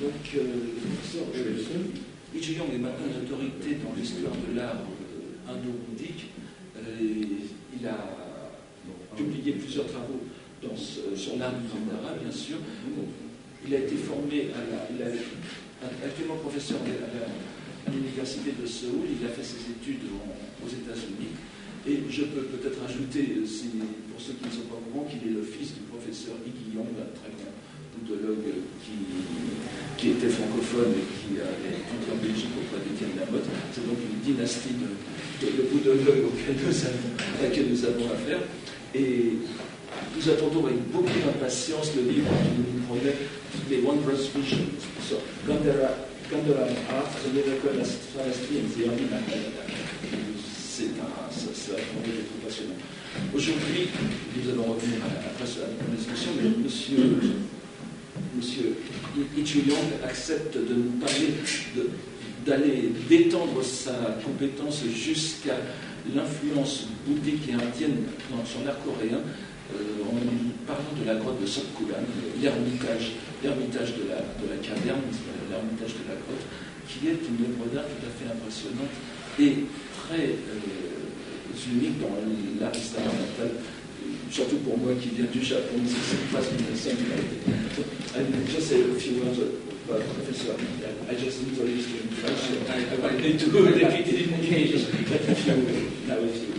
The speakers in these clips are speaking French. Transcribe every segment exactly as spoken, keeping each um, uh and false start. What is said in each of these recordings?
Donc, euh, le professeur Li Chiyong est maintenant une autorité dans l'histoire de l'art euh, indo-bouddhique. Euh, il a publié plusieurs travaux dans ce, sur l'art du Gandhara, bien sûr. Il a été formé, à la, il est actuellement professeur à, la, à l'université de Séoul. Il a fait ses études en, aux États-Unis. Et je peux peut-être ajouter, si, pour ceux qui ne sont pas au courant, qu'il est le fils du professeur Li Guillaume, un très grand bouddhologue qui, qui était francophone et qui a étudié en Belgique auprès d'Étienne Lamotte. C'est donc une dynastie de, de, de bouddhologues auquel nous avons, à laquelle nous avons affaire. Et nous attendons avec beaucoup d'impatience le livre qui nous promet les Wondrous Visions. So, Gandhara, Gandhara Art, The Miracle Philosophy and the Early Mathematics. C'est un, ça, ça a été passionnant. Aujourd'hui, nous allons revenir après à la discussion, mais monsieur, monsieur Li Chiyong accepte de nous parler, de, d'aller d'étendre sa compétence jusqu'à l'influence bouddhique et indienne dans son art coréen, euh, en parlant de la grotte de Sokkulan, l'ermitage, l'ermitage de la, de la caverne, l'ermitage de la grotte, qui est une œuvre d'art tout à fait impressionnante et très euh, unique dans l'art expérimental, surtout pour moi qui viens du Japon, c'est presque une singularité. And just say a few words, uh, Professor. I just introduced you in French. I, I need to repeat it in English, but if you, now if you,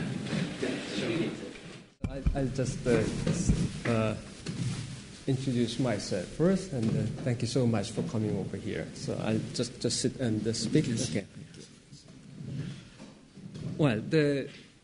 yeah. I, I'll just uh, uh, introduce myself first, and uh, thank you so much for coming over here. So I'll just, just sit and uh, speak again. Well, the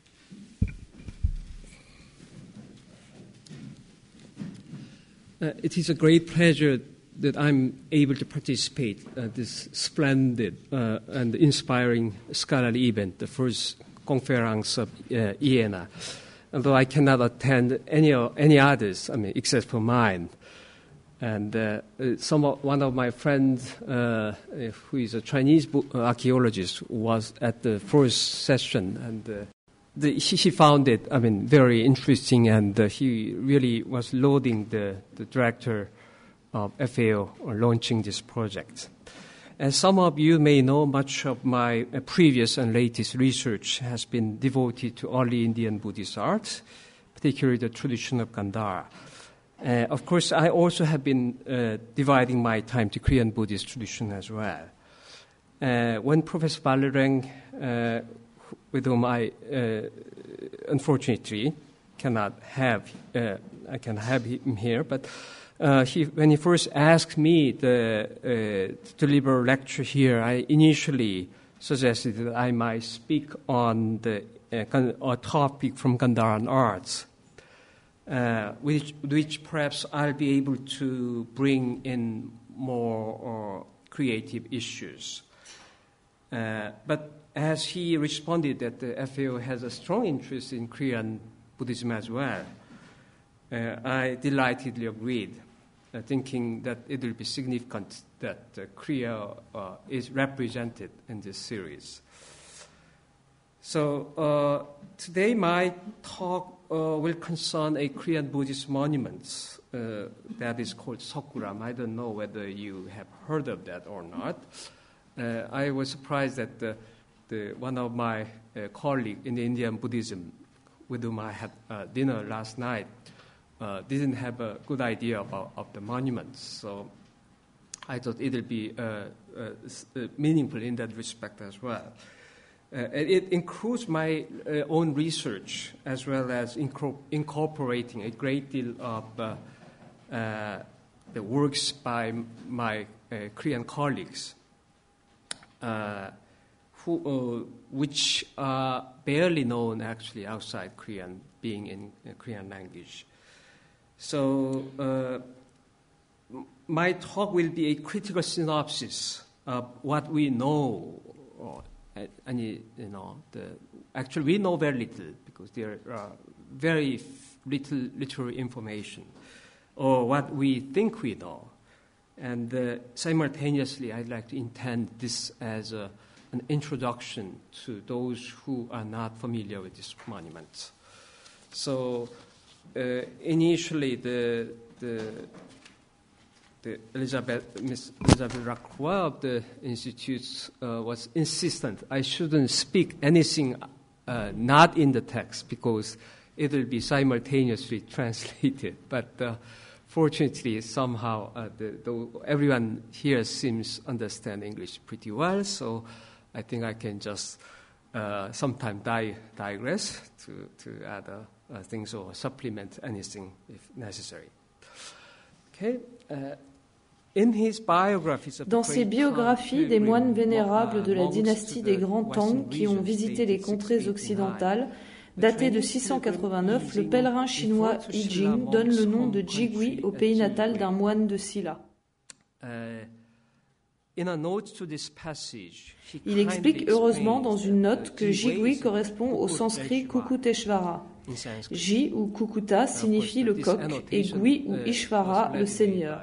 uh, it is a great pleasure that I'm able to participate in this splendid uh, and inspiring scholarly event, the first conference of uh, I E N A. Although I cannot attend any any others, I mean, except for mine. And uh, some of, one of my friends, uh, who is a Chinese archaeologist, was at the first session, and uh, the, he, he found it, I mean, very interesting, and uh, he really was lauding the, the director of F A O on launching this project. As some of you may know, much of my uh, previous and latest research has been devoted to early Indian Buddhist art, particularly the tradition of Gandhara. Uh, of course, I also have been uh, dividing my time to Korean Buddhist tradition as well. Uh, when Professor Valereng, uh, with whom I uh, unfortunately cannot have, uh, I can have him here, but uh, he, when he first asked me the, uh, to deliver a lecture here, I initially suggested that I might speak on the uh, a topic from Gandharan arts. Uh, which, which perhaps I'll be able to bring in more uh, creative issues. Uh, but as he responded that the F A O has a strong interest in Korean Buddhism as well, uh, I delightedly agreed, uh, thinking that it will be significant that uh, Korea uh, is represented in this series. So uh, today my talk Uh, will concern a Korean Buddhist monument uh, that is called Sokkuram. I don't know whether you have heard of that or not. Uh, I was surprised that the, the, one of my uh, colleagues in Indian Buddhism, with whom I had uh, dinner last night, uh, didn't have a good idea about of the monuments. So I thought it would be uh, uh, meaningful in that respect as well. Uh, it includes my uh, own research as well as incorpor- incorporating a great deal of uh, uh, the works by my uh, Korean colleagues, uh, who, uh, which are barely known actually outside Korean, being in uh, Korean language. So uh, m- my talk will be a critical synopsis of what we know. Or, And, you know, the, actually we know very little because there are very f- little literary information, or what we think we know. And uh, simultaneously, I'd like to intend this as a, an introduction to those who are not familiar with this monument. So uh, initially, the, the the Elizabeth, Miss Elizabeth Lacroix of the Institute uh, was insistent I shouldn't speak anything uh, not in the text because it will be simultaneously translated. But uh, fortunately, somehow uh, the, the, everyone here seems understand English pretty well, so I think I can just uh, sometime di- digress to, to add uh, uh, things or supplement anything if necessary. Okay. Uh, in his biographies of Dans ses biographies des moines vénérables de la dynastie des Grands Tang qui ont visité les contrées occidentales, daté de six cent quatre-vingt-neuf, le pèlerin chinois Yi Jing donne le nom de Jigui au pays natal d'un moine de Silla. Il explique heureusement dans une note que Jigui correspond au sanskrit Kukuteshvara. Ji ou Kukuta signifie le coq et Gui ou Ishvara le seigneur.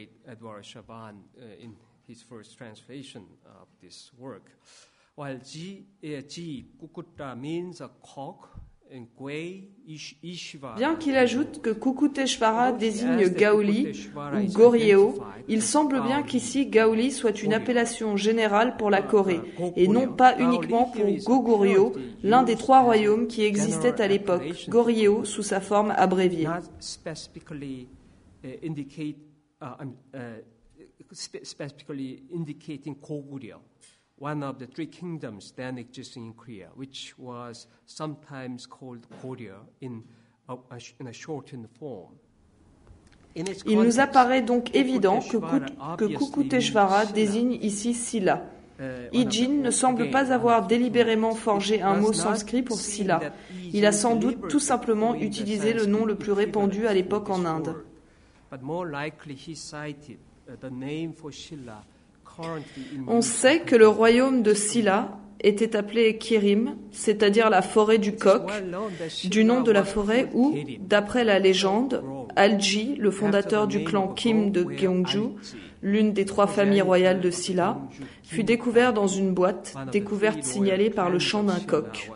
While Ji, uh, Ji Kukuta means a cock, and Gui Ishvara. Bien qu'il ajoute que Kukuteshvara désigne Gaoli ou Goryeo, il semble bien qu'ici Gaoli soit une appellation générale pour la Corée et non pas uniquement pour Goguryeo, l'un des trois royaumes qui existaient à l'époque, Goryeo sous sa forme abréviée. Specifically indicate, uh, specifically indicating Goguryeo, one of the three kingdoms then existing in Korea, which was sometimes called Goryeo in a, in a shortened form. Il nous apparaît donc évident que, que Kukuteshvara désigne ici Silla. Yi Jing ne semble pas avoir délibérément forgé un mot sanskrit pour Silla. Il a sans doute tout simplement utilisé le nom le plus répandu à l'époque en Inde. On sait que le royaume de Silla était appelé Kirim, c'est-à-dire la forêt du coq, du nom de la forêt où, d'après la légende, Alji, le fondateur du clan Kim de Gyeongju, l'une des trois familles royales de Silla, fut découvert dans une boîte, découverte signalée par le chant d'un coq.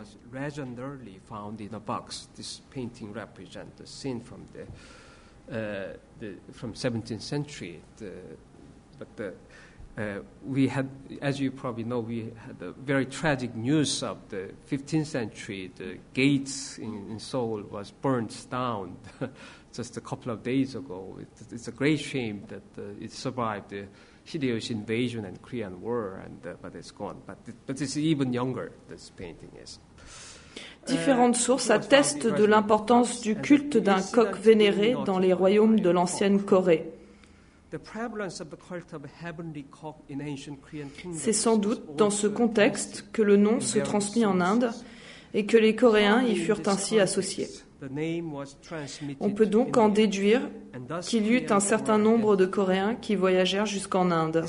Uh, we had, as you probably know, we had the very tragic news of the fifteenth century. The gates in, in Seoul was burnt down just a couple of days ago. It, it's a great shame that uh, it survived the Hideyoshi invasion and Korean War, and uh, but it's gone. But it, but it's even younger. This painting is. Différentes sources attestent de l'importance du culte d'un coq vénéré dans les royaumes de l'ancienne Corée. C'est sans doute dans ce contexte que le nom se transmit en Inde et que les Coréens y furent ainsi associés. On peut donc en déduire qu'il y eut un certain nombre de Coréens qui voyagèrent jusqu'en Inde.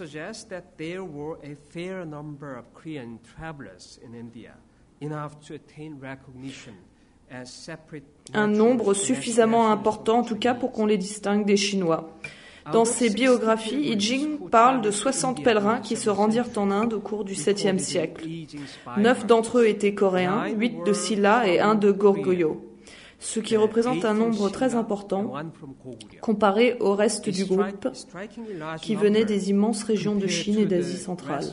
Un nombre suffisamment important en tout cas pour qu'on les distingue des Chinois. Dans ses biographies, Yi Jing parle de soixante pèlerins qui se rendirent en Inde au cours du septième siècle. Neuf d'entre eux étaient coréens, huit de Silla et un de Goryeo, ce qui représente un nombre très important comparé au reste du groupe qui venait des immenses régions de Chine et d'Asie centrale.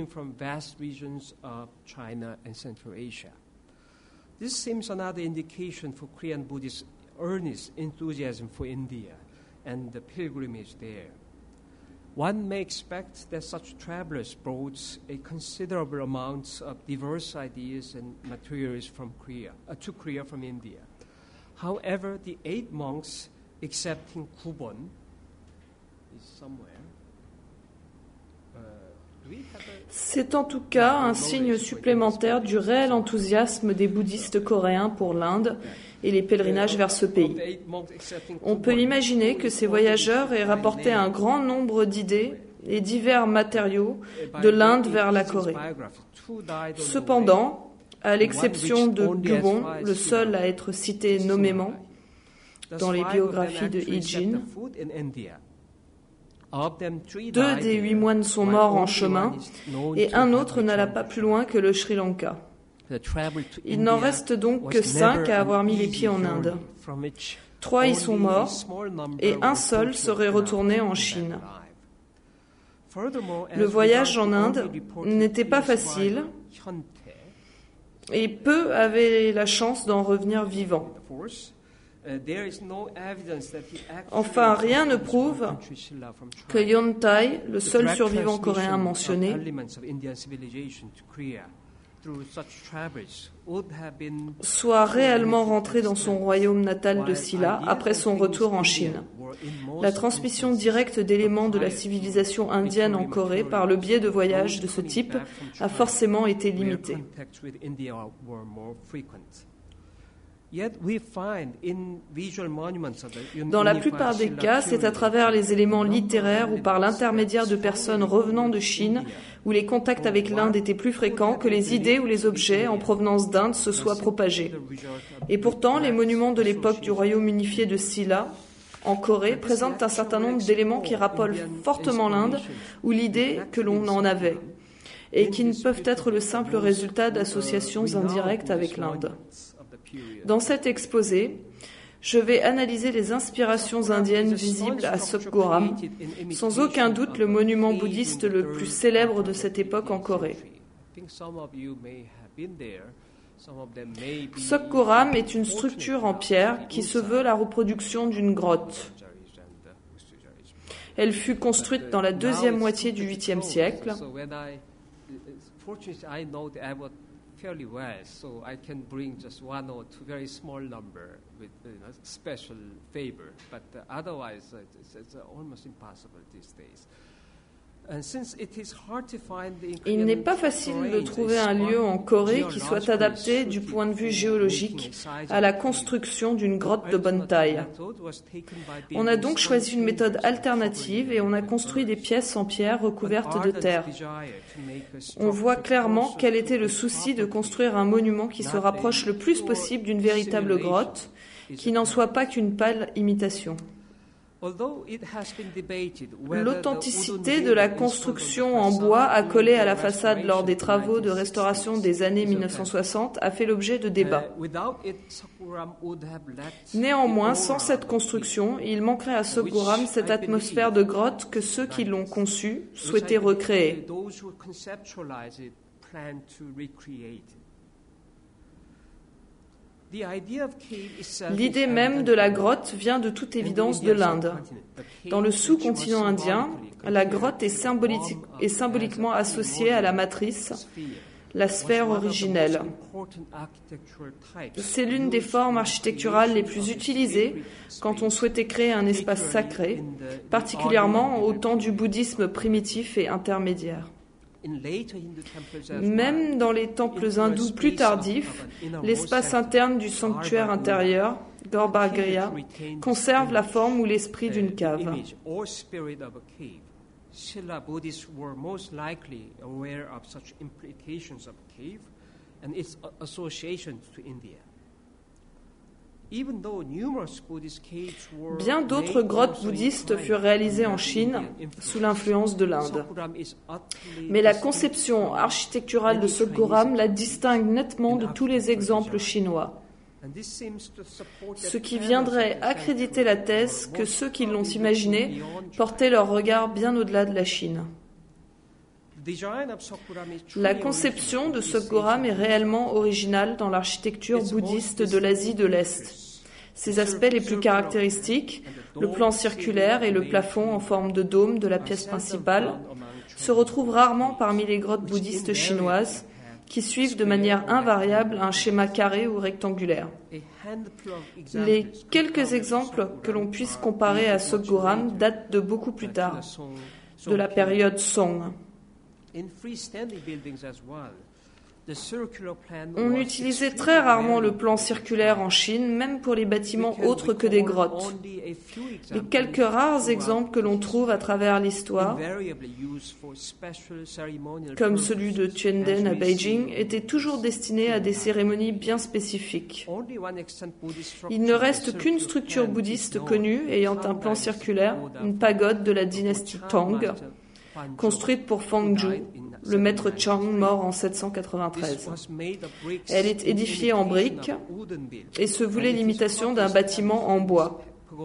This seems another indication for Korean Buddhist earnest enthusiasm for India and the pilgrimage there. One may expect that such travelers brought a considerable amount of diverse ideas and materials from Korea, uh, to Korea from India. However, the eight monks, excepting Kubon, is somewhere. C'est en tout cas un signe supplémentaire du réel enthousiasme des bouddhistes coréens pour l'Inde et les pèlerinages vers ce pays. On peut imaginer que ces voyageurs aient rapporté un grand nombre d'idées et divers matériaux de l'Inde vers la Corée. Cependant, à l'exception de Gubon, le seul à être cité nommément dans les biographies de Yi Jing, deux des huit moines sont morts en chemin et un autre n'alla pas plus loin que le Sri Lanka. Il n'en reste donc que cinq à avoir mis les pieds en Inde. Trois y sont morts et un seul serait retourné en Chine. Le voyage en Inde n'était pas facile et peu avaient la chance d'en revenir vivants. Enfin, rien ne prouve que Yontai, le seul survivant coréen mentionné, soit réellement rentré dans son royaume natal de Silla après son retour en Chine. La transmission directe d'éléments de la civilisation indienne en Corée par le biais de voyages de ce type a forcément été limitée. Dans la plupart des cas, c'est à travers les éléments littéraires ou par l'intermédiaire de personnes revenant de Chine, où les contacts avec l'Inde étaient plus fréquents, que les idées ou les objets en provenance d'Inde se soient propagés. Et pourtant, les monuments de l'époque du royaume unifié de Silla, en Corée, présentent un certain nombre d'éléments qui rappellent fortement l'Inde ou l'idée que l'on en avait, et qui ne peuvent être le simple résultat d'associations indirectes avec l'Inde. Dans cet exposé, je vais analyser les inspirations indiennes visibles à Sokgoram, sans aucun doute le monument bouddhiste le plus célèbre de cette époque en Corée. Sokgoram est une structure en pierre qui se veut la reproduction d'une grotte. Elle fut construite dans la deuxième moitié du huitième siècle. Fairly well, so I can bring just one or two very small number with you know, special favor, but uh, otherwise uh, it's, it's uh, almost impossible these days. And since it is hard to find the Il n'est pas facile de trouver un lieu en Corée qui soit adapté du point de vue géologique à la construction d'une grotte de bonne taille. On a donc choisi une méthode alternative et on a construit des pièces en pierre recouvertes de terre. On voit clairement quel était le souci de construire un monument qui se rapproche le plus possible d'une véritable grotte, qui n'en soit pas qu'une pâle imitation. L'authenticité de la construction en bois accolée à la façade lors des travaux de restauration des années mille neuf cent soixante a fait l'objet de débats. Néanmoins, sans cette construction, il manquerait à Sokgoram cette atmosphère de grotte que ceux qui l'ont conçue souhaitaient recréer. L'idée même de la grotte vient de toute évidence de l'Inde. Dans le sous-continent indien, la grotte est, symbolique, est symboliquement associée à la matrice, la sphère originelle. C'est l'une des formes architecturales les plus utilisées quand on souhaitait créer un espace sacré, particulièrement au temps du bouddhisme primitif et intermédiaire. Même dans les temples hindous plus tardifs, l'espace interne du sanctuaire intérieur, Garbhagriha, conserve la forme ou l'esprit d'une cave. Silla Buddhists were most likely aware of such implications of cave and its association to India. Bien d'autres grottes bouddhistes furent réalisées en Chine sous l'influence de l'Inde. Mais la conception architecturale de Sokgoram la distingue nettement de tous les exemples chinois. Ce qui viendrait accréditer la thèse que ceux qui l'ont imaginé portaient leur regard bien au-delà de la Chine. La conception de Sokgoram est réellement originale dans l'architecture bouddhiste de l'Asie de l'Est. Ses aspects les plus caractéristiques, le plan circulaire et le plafond en forme de dôme de la pièce principale, se retrouvent rarement parmi les grottes bouddhistes chinoises, qui suivent de manière invariable un schéma carré ou rectangulaire. Les quelques exemples que l'on puisse comparer à Sokgoram datent de beaucoup plus tard, de la période Song. On utilisait très rarement le plan circulaire en Chine, même pour les bâtiments autres que des grottes. Les quelques rares exemples que l'on trouve à travers l'histoire, comme celui de Tianden à Beijing, étaient toujours destinés à des cérémonies bien spécifiques. Il ne reste qu'une structure bouddhiste connue ayant un plan circulaire, une pagode de la dynastie Tang, construite pour Fangzhou, le maître Chang, mort en sept cent quatre-vingt-treize. Elle est édifiée en briques et se voulait l'imitation d'un bâtiment en bois.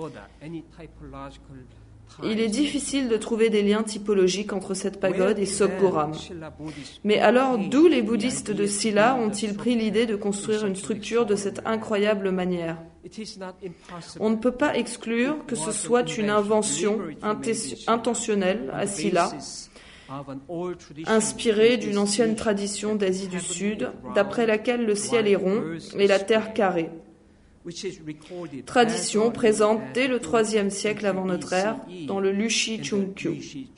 Il est difficile de trouver des liens typologiques entre cette pagode et Sokgoram. Mais alors, d'où les bouddhistes de Silla ont-ils pris l'idée de construire une structure de cette incroyable manière ? On ne peut pas exclure que ce soit une invention intentionnelle à Silla, inspirée d'une ancienne tradition d'Asie du Sud, d'après laquelle le ciel est rond et la terre carrée. Tradition présente dès le troisième siècle avant notre ère dans le Lushi Chungkyu.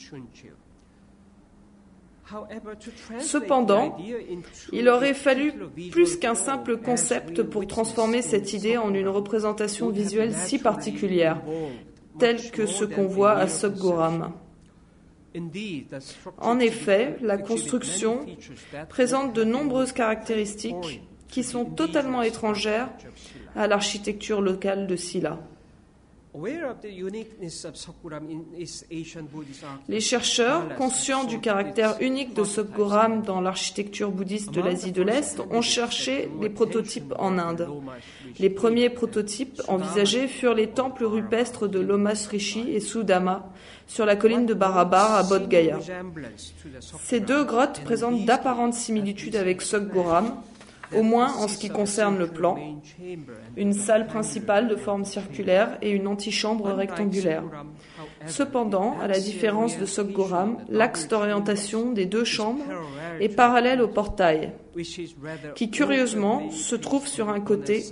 Cependant, il aurait fallu plus qu'un simple concept pour transformer cette idée en une représentation visuelle si particulière, telle que ce qu'on voit à Sokgoram. En effet, la construction présente de nombreuses caractéristiques qui sont totalement étrangères à l'architecture locale de Silla. Les chercheurs, conscients du caractère unique de Sokgoram dans l'architecture bouddhiste de l'Asie de l'Est, ont cherché les prototypes en Inde. Les premiers prototypes envisagés furent les temples rupestres de Lomas Rishi et Sudama sur la colline de Barabar à Bodh Gaya. Ces deux grottes présentent d'apparentes similitudes avec Sokgoram, au moins en ce qui concerne le plan, une salle principale de forme circulaire et une antichambre rectangulaire. Cependant, à la différence de Sokgoram, l'axe d'orientation des deux chambres est parallèle au portail, qui curieusement se trouve sur un côté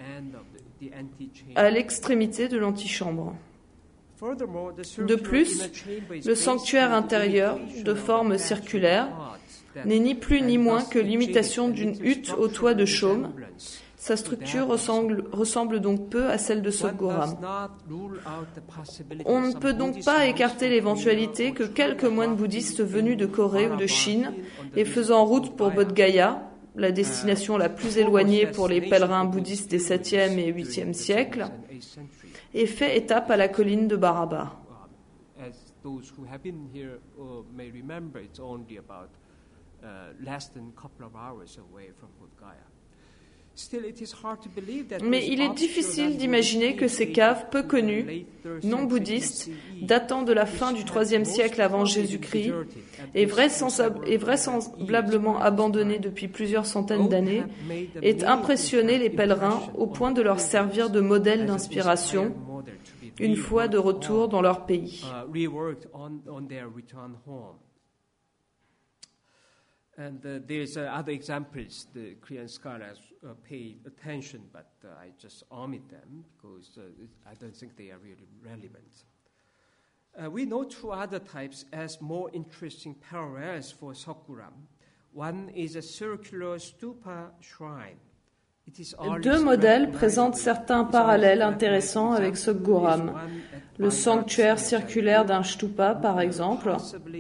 à l'extrémité de l'antichambre. De plus, le sanctuaire intérieur, de forme circulaire, n'est ni plus ni moins que l'imitation d'une hutte au toit de chaume. Sa structure ressemble, ressemble donc peu à celle de Sokgoram. On ne peut donc pas écarter l'éventualité que quelques moines bouddhistes venus de Corée ou de Chine et faisant route pour Bodh Gaya, la destination la plus éloignée pour les pèlerins bouddhistes des septième et huitième siècles, aient fait étape à la colline de Barabar. Mais il est difficile d'imaginer que ces caves peu connues, non bouddhistes, datant de la fin du troisième siècle avant Jésus-Christ, et vraisemblablement abandonnées depuis plusieurs centaines d'années, aient impressionné les pèlerins au point de leur servir de modèle d'inspiration une fois de retour dans leur pays. And uh, there's uh, other examples the Korean scholars uh, pay attention, but uh, I just omit them because uh, I don't think they are really relevant. Uh, we know two other types as more interesting parallels for Sokgoram. One is a circular stupa shrine. Deux modèles présentent certains parallèles intéressants avec Sokgoram. Le sanctuaire circulaire d'un stupa, par exemple,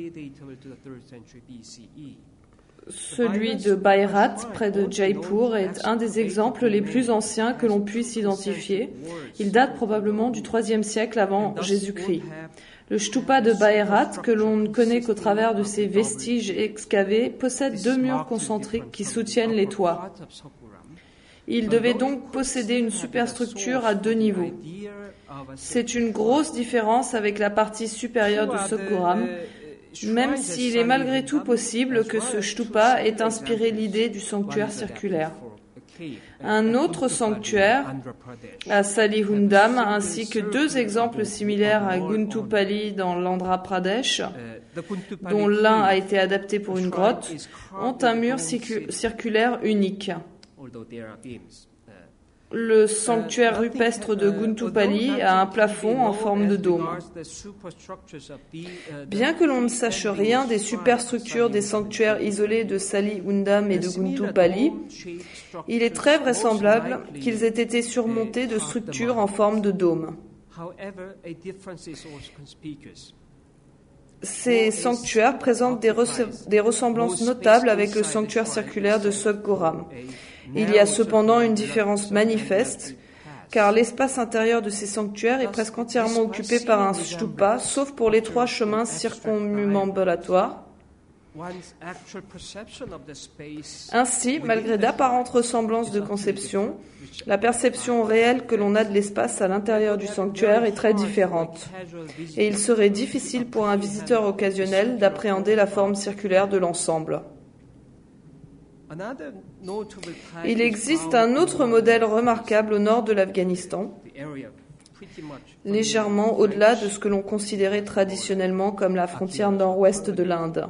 celui de Bairat, près de Jaipur, est un des exemples les plus anciens que l'on puisse identifier. Il date probablement du troisième siècle avant Jésus-Christ. Le stupa de Bairat, que l'on ne connaît qu'au travers de ses vestiges excavés, possède deux murs concentriques qui soutiennent les toits. Il devait donc posséder une superstructure à deux niveaux. C'est une grosse différence avec la partie supérieure de Sokgoram, même s'il est malgré tout possible que ce stupa ait inspiré l'idée du sanctuaire circulaire. Un autre sanctuaire, à Salihundam, ainsi que deux exemples similaires à Guntupalli dans l'Andhra Pradesh, dont l'un a été adapté pour une grotte, ont un mur circulaire unique. Le sanctuaire rupestre de Guntupalli a un plafond en forme de dôme. Bien que l'on ne sache rien des superstructures des sanctuaires isolés de Salihundam et de Guntupalli, il est très vraisemblable qu'ils aient été surmontés de structures en forme de dôme. Ces sanctuaires présentent des, res- des ressemblances notables avec le sanctuaire circulaire de Sokgoram. Il y a cependant une différence manifeste, car l'espace intérieur de ces sanctuaires est presque entièrement occupé par un stupa, sauf pour les trois chemins circumambulatoires. Ainsi, malgré d'apparentes ressemblances de conception, la perception réelle que l'on a de l'espace à l'intérieur du sanctuaire est très différente. Et il serait difficile pour un visiteur occasionnel d'appréhender la forme circulaire de l'ensemble. Il existe un autre modèle remarquable au nord de l'Afghanistan, légèrement au-delà de ce que l'on considérait traditionnellement comme la frontière nord-ouest de l'Inde.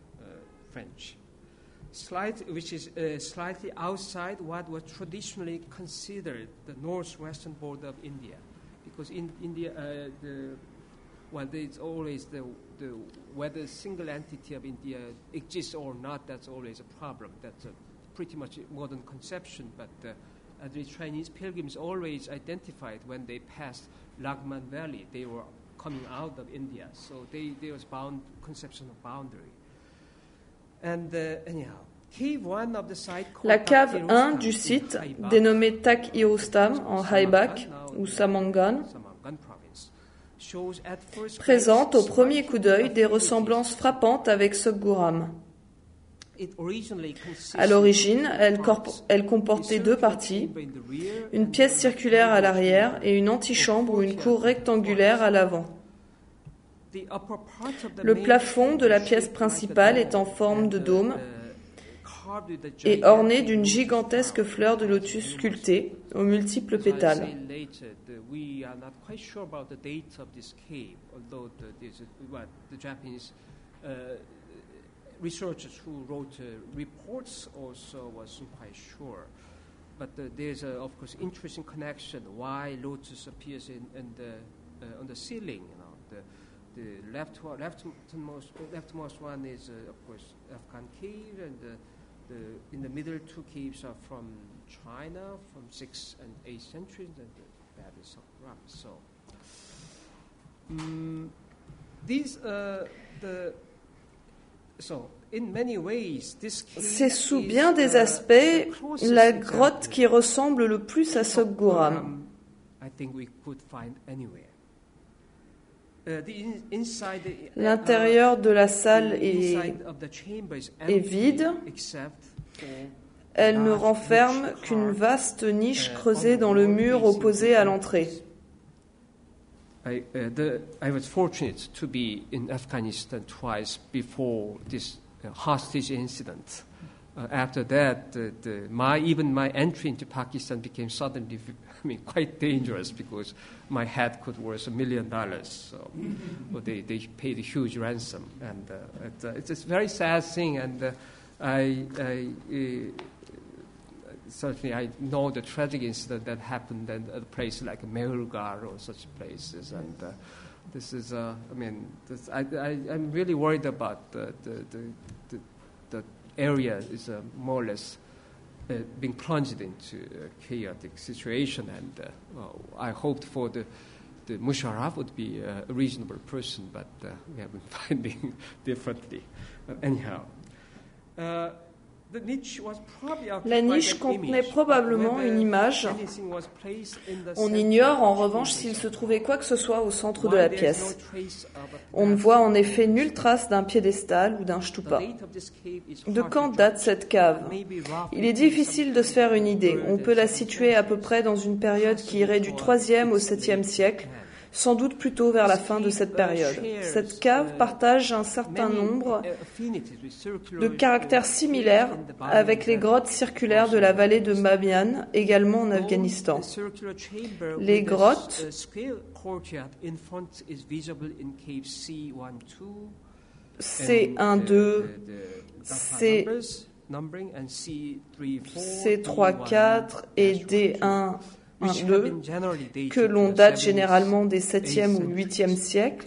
Slight, which is uh, slightly outside what was traditionally considered the northwestern border of India, because in India, uh, the well, there's always the the whether a single entity of India exists or not. That's always a problem. That's a pretty much a modern conception, but uh, uh, the Chinese pilgrims always identified when they passed Lagman Valley, they were coming out of India, so they, there was bound conception of boundary. And uh, anyhow, cave one of the site La cave un du site, dénommée Tak-i-Rustam en Haibak ou Samangan, présente au premier coup d'œil des ressemblances frappantes avec Sogguram. À l'origine, elle, corp- elle comportait deux parties, une pièce circulaire à l'arrière et une antichambre ou une cour rectangulaire à l'avant. Le plafond de la pièce principale est en forme de dôme et orné d'une gigantesque fleur de lotus sculptée aux multiples pétales. Researchers who wrote uh, reports also wasn't quite sure, but uh, there's a, of course interesting connection why lotus appears in, in the uh, on the ceiling. You know, the the left leftmost leftmost one is uh, of course Afghan cave, and the, the in the middle two caves are from China from sixth and eighth centuries, and the, that is rough. So um, these uh, the C'est sous bien des aspects la grotte qui ressemble le plus à Sogguram. L'intérieur de la salle est, est vide. Elle ne renferme qu'une vaste niche creusée dans le mur opposé à l'entrée. I, uh, the, I was fortunate to be in Afghanistan twice before this uh, hostage incident. Uh, after that, uh, the, my, even my entry into Pakistan became suddenly, I mean, quite dangerous because my head could worth a million dollars. So well, they, they paid a huge ransom, and uh, it, uh, it's a very sad thing. And uh, I. I uh, Certainly, I know the tragic incident that happened at a place like Mehrgarh or such places, and uh, this is, uh, I mean, this, I, I, I'm really worried about the the the, the, the area is uh, more or less uh, being plunged into a chaotic situation, and uh, well, I hoped for the the Musharraf would be uh, a reasonable person, but uh, we have been finding differently. Uh, anyhow. Uh, La niche contenait probablement une image. On ignore en revanche s'il se trouvait quoi que ce soit au centre de la pièce. On ne voit en effet nulle trace d'un piédestal ou d'un stupa. De quand date cette cave ? Il est difficile de se faire une idée. On peut la situer à peu près dans une période qui irait du troisième au septième siècle, sans doute plutôt vers la fin de cette période. Cette cave partage un certain nombre de caractères similaires avec les grottes circulaires de la vallée de Bamiyan, également en Afghanistan. Les grottes C un deux, C, C trois quatre et D un deux, que l'on date généralement des septième ou huitième siècles,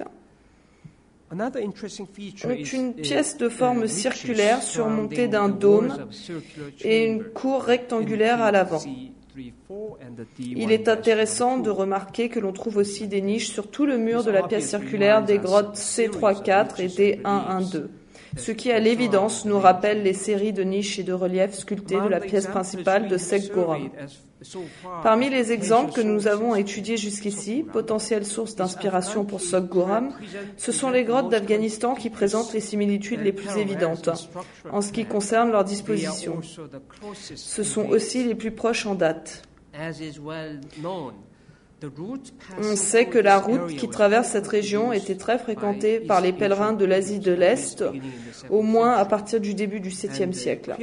ont une pièce de forme circulaire surmontée d'un dôme et une cour rectangulaire à l'avant. Il est intéressant de remarquer que l'on trouve aussi des niches sur tout le mur de la pièce circulaire des grottes C trois quatre et D un un deux, ce qui à l'évidence nous rappelle les séries de niches et de reliefs sculptés de la pièce principale de Sogguram. Parmi les exemples que nous avons étudiés jusqu'ici, potentielles sources d'inspiration pour Sokgoram, ce sont les grottes d'Afghanistan qui présentent les similitudes les plus évidentes en ce qui concerne leur disposition. Ce sont aussi les plus proches en date. On sait que la route qui traverse cette région était très fréquentée par les pèlerins de l'Asie de l'Est, au moins à partir du début du septième siècle.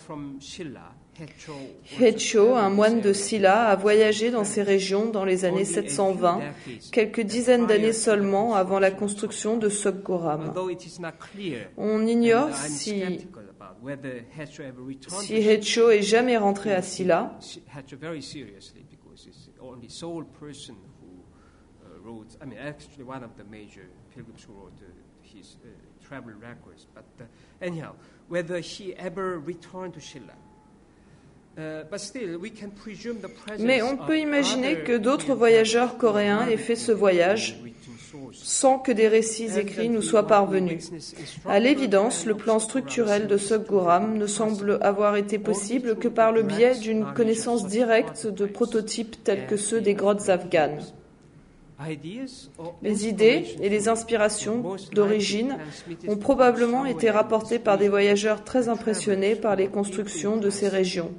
Hecho, un moine de Silla, a voyagé dans ces régions dans les années sept cent vingt, quelques dizaines d'années seulement avant la construction de Sokgoram. On ignore si, si Hecho est jamais rentré à Silla. Mais on peut imaginer que d'autres voyageurs coréens aient fait ce voyage sans que des récits écrits nous soient parvenus. À l'évidence, le plan structurel de Sokgoram ne semble avoir été possible que par le biais d'une connaissance directe de prototypes tels que ceux des grottes afghanes. Les idées et les inspirations d'origine ont probablement été rapportées par des voyageurs très impressionnés par les constructions de ces régions.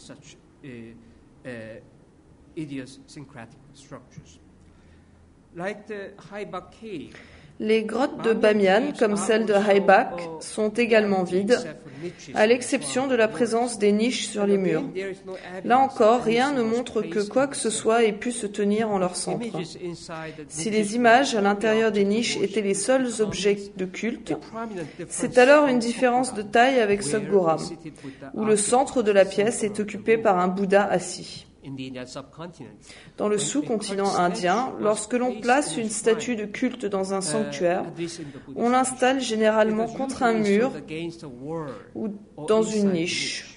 Les grottes de Bamiyan, comme celle de Haibak, sont également vides, à l'exception de la présence des niches sur les murs. Là encore, rien ne montre que quoi que ce soit ait pu se tenir en leur centre. Si les images à l'intérieur des niches étaient les seuls objets de culte, c'est alors une différence de taille avec Sokgoram, où le centre de la pièce est occupé par un Bouddha assis. Dans le sous-continent indien, lorsque l'on place une statue de culte dans un sanctuaire, on l'installe généralement contre un mur ou dans une niche.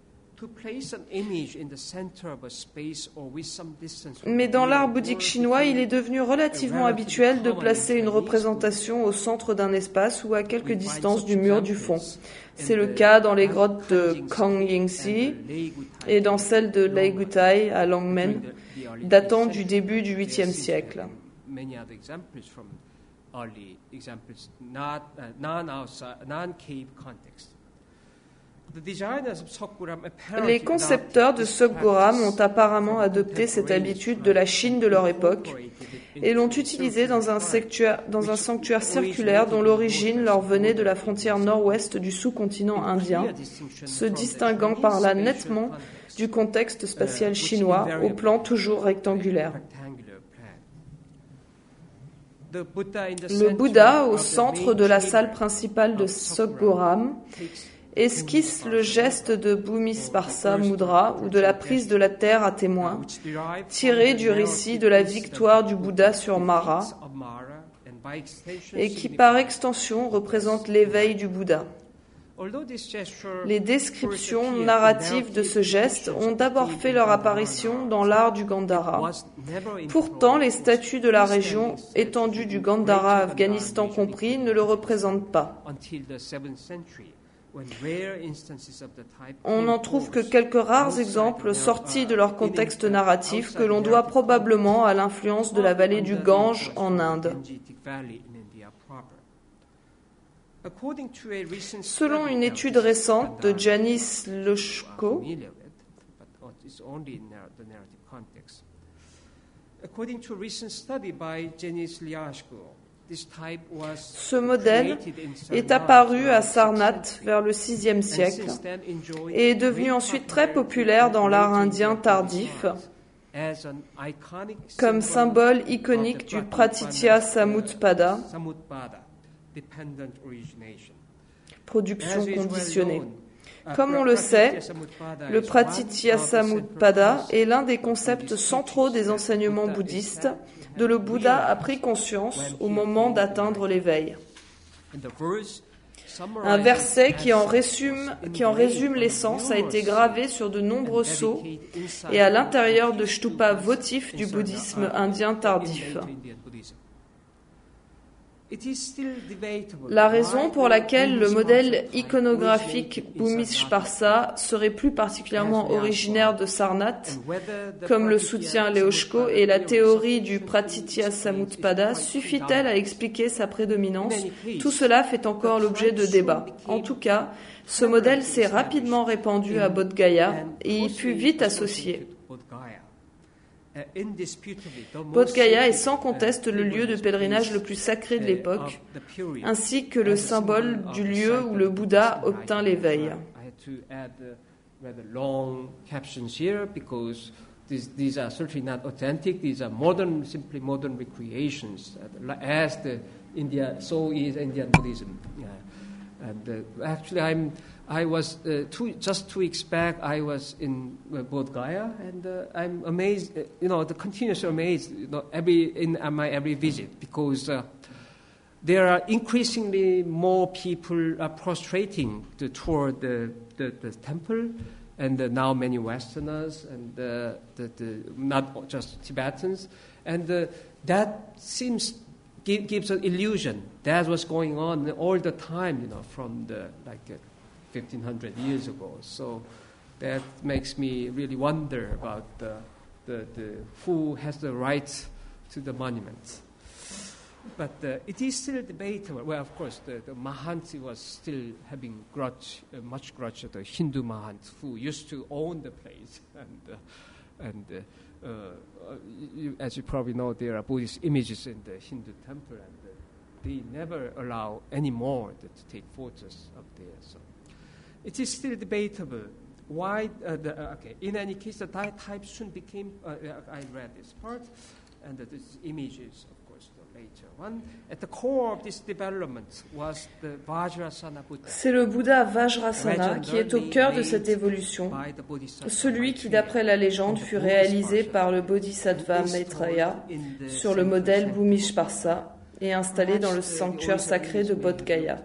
Mais dans l'art bouddhique chinois, il est devenu relativement habituel de placer une représentation au centre d'un espace ou à quelque distance du mur du fond. C'est le cas dans les grottes de Kongyingsi et dans celle de Leigutai à Longmen, datant du début du huitième siècle. Les concepteurs de Sokgoram ont apparemment adopté cette habitude de la Chine de leur époque et l'ont utilisée dans un sanctuaire, dans un sanctuaire circulaire dont l'origine leur venait de la frontière nord-ouest du sous-continent indien, se distinguant par là nettement du contexte spatial chinois au plan toujours rectangulaire. Le Bouddha, au centre de la salle principale de Sokgoram, esquisse le geste de Bhumisparsa Mudra ou de la prise de la terre à témoin, tiré du récit de la victoire du Bouddha sur Mara, et qui par extension représente l'éveil du Bouddha. Les descriptions narratives de ce geste ont d'abord fait leur apparition dans l'art du Gandhara. Pourtant, les statues de la région étendue du Gandhara, Afghanistan compris, ne le représentent pas. On n'en trouve que quelques rares exemples sortis de leur contexte narratif que l'on doit probablement à l'influence de la vallée du Gange en Inde. Selon une étude récente de Janice Loshko, ce modèle est apparu à Sarnath vers le sixième siècle et est devenu ensuite très populaire dans l'art indien tardif comme symbole iconique du Pratitya Samutpada, production conditionnée. Comme on le sait, le Pratitya Samutpada est l'un des concepts centraux des enseignements bouddhistes dont le Bouddha a pris conscience au moment d'atteindre l'éveil. Un verset qui en résume, qui en résume l'essence a été gravé sur de nombreux sceaux et à l'intérieur de stupas votifs du bouddhisme indien tardif. La raison pour laquelle le modèle iconographique Bhūmiṣparsa serait plus particulièrement originaire de Sarnath, comme le soutient Leoshko, et la théorie du Pratitya-samutpada suffit-elle à expliquer sa prédominance? Tout cela fait encore l'objet de débats. En tout cas, ce modèle s'est rapidement répandu à Bodh Gaya et y fut vite associé. Bodh Gaya est sans conteste le lieu de pèlerinage le plus sacré de l'époque, ainsi que le symbole du lieu où le Bouddha obtint l'éveil. These, these are certainly not authentic. These are modern, simply modern recreations, as the India, so is Indian Buddhism. Yeah. And uh, actually, I'm, I was uh, two, just two weeks back. I was in uh, Bodh Gaya, and uh, I'm amazed. Uh, you know, the continuously amazed. You know, every in uh, my every visit, because uh, there are increasingly more people uh, prostrating to, toward the, the the temple. And uh, now many Westerners, and uh, the, the, not just Tibetans, and uh, that seems give, gives an illusion. That's what's going on all the time, you know, from the like uh, fifteen hundred years ago. So that makes me really wonder about the, the, the who has the right to the monuments. But uh, it is still debatable. Well, of course, the, the Mahant was still having grudge, uh, much grudge at the Hindu Mahant who used to own the place. And, uh, and uh, uh, you, as you probably know, there are Buddhist images in the Hindu temple, and uh, they never allow any more to take photos up there. So it is still debatable. Why? Uh, the, uh, okay. In any case, the type soon became. Uh, I read this part, and uh, these images. C'est le Bouddha Vajrasana qui est au cœur de cette évolution, celui qui, d'après la légende, fut réalisé par le Bodhisattva Maitreya sur le modèle Bhūmiṣparsa et installé dans le sanctuaire sacré de Bodh Gaya.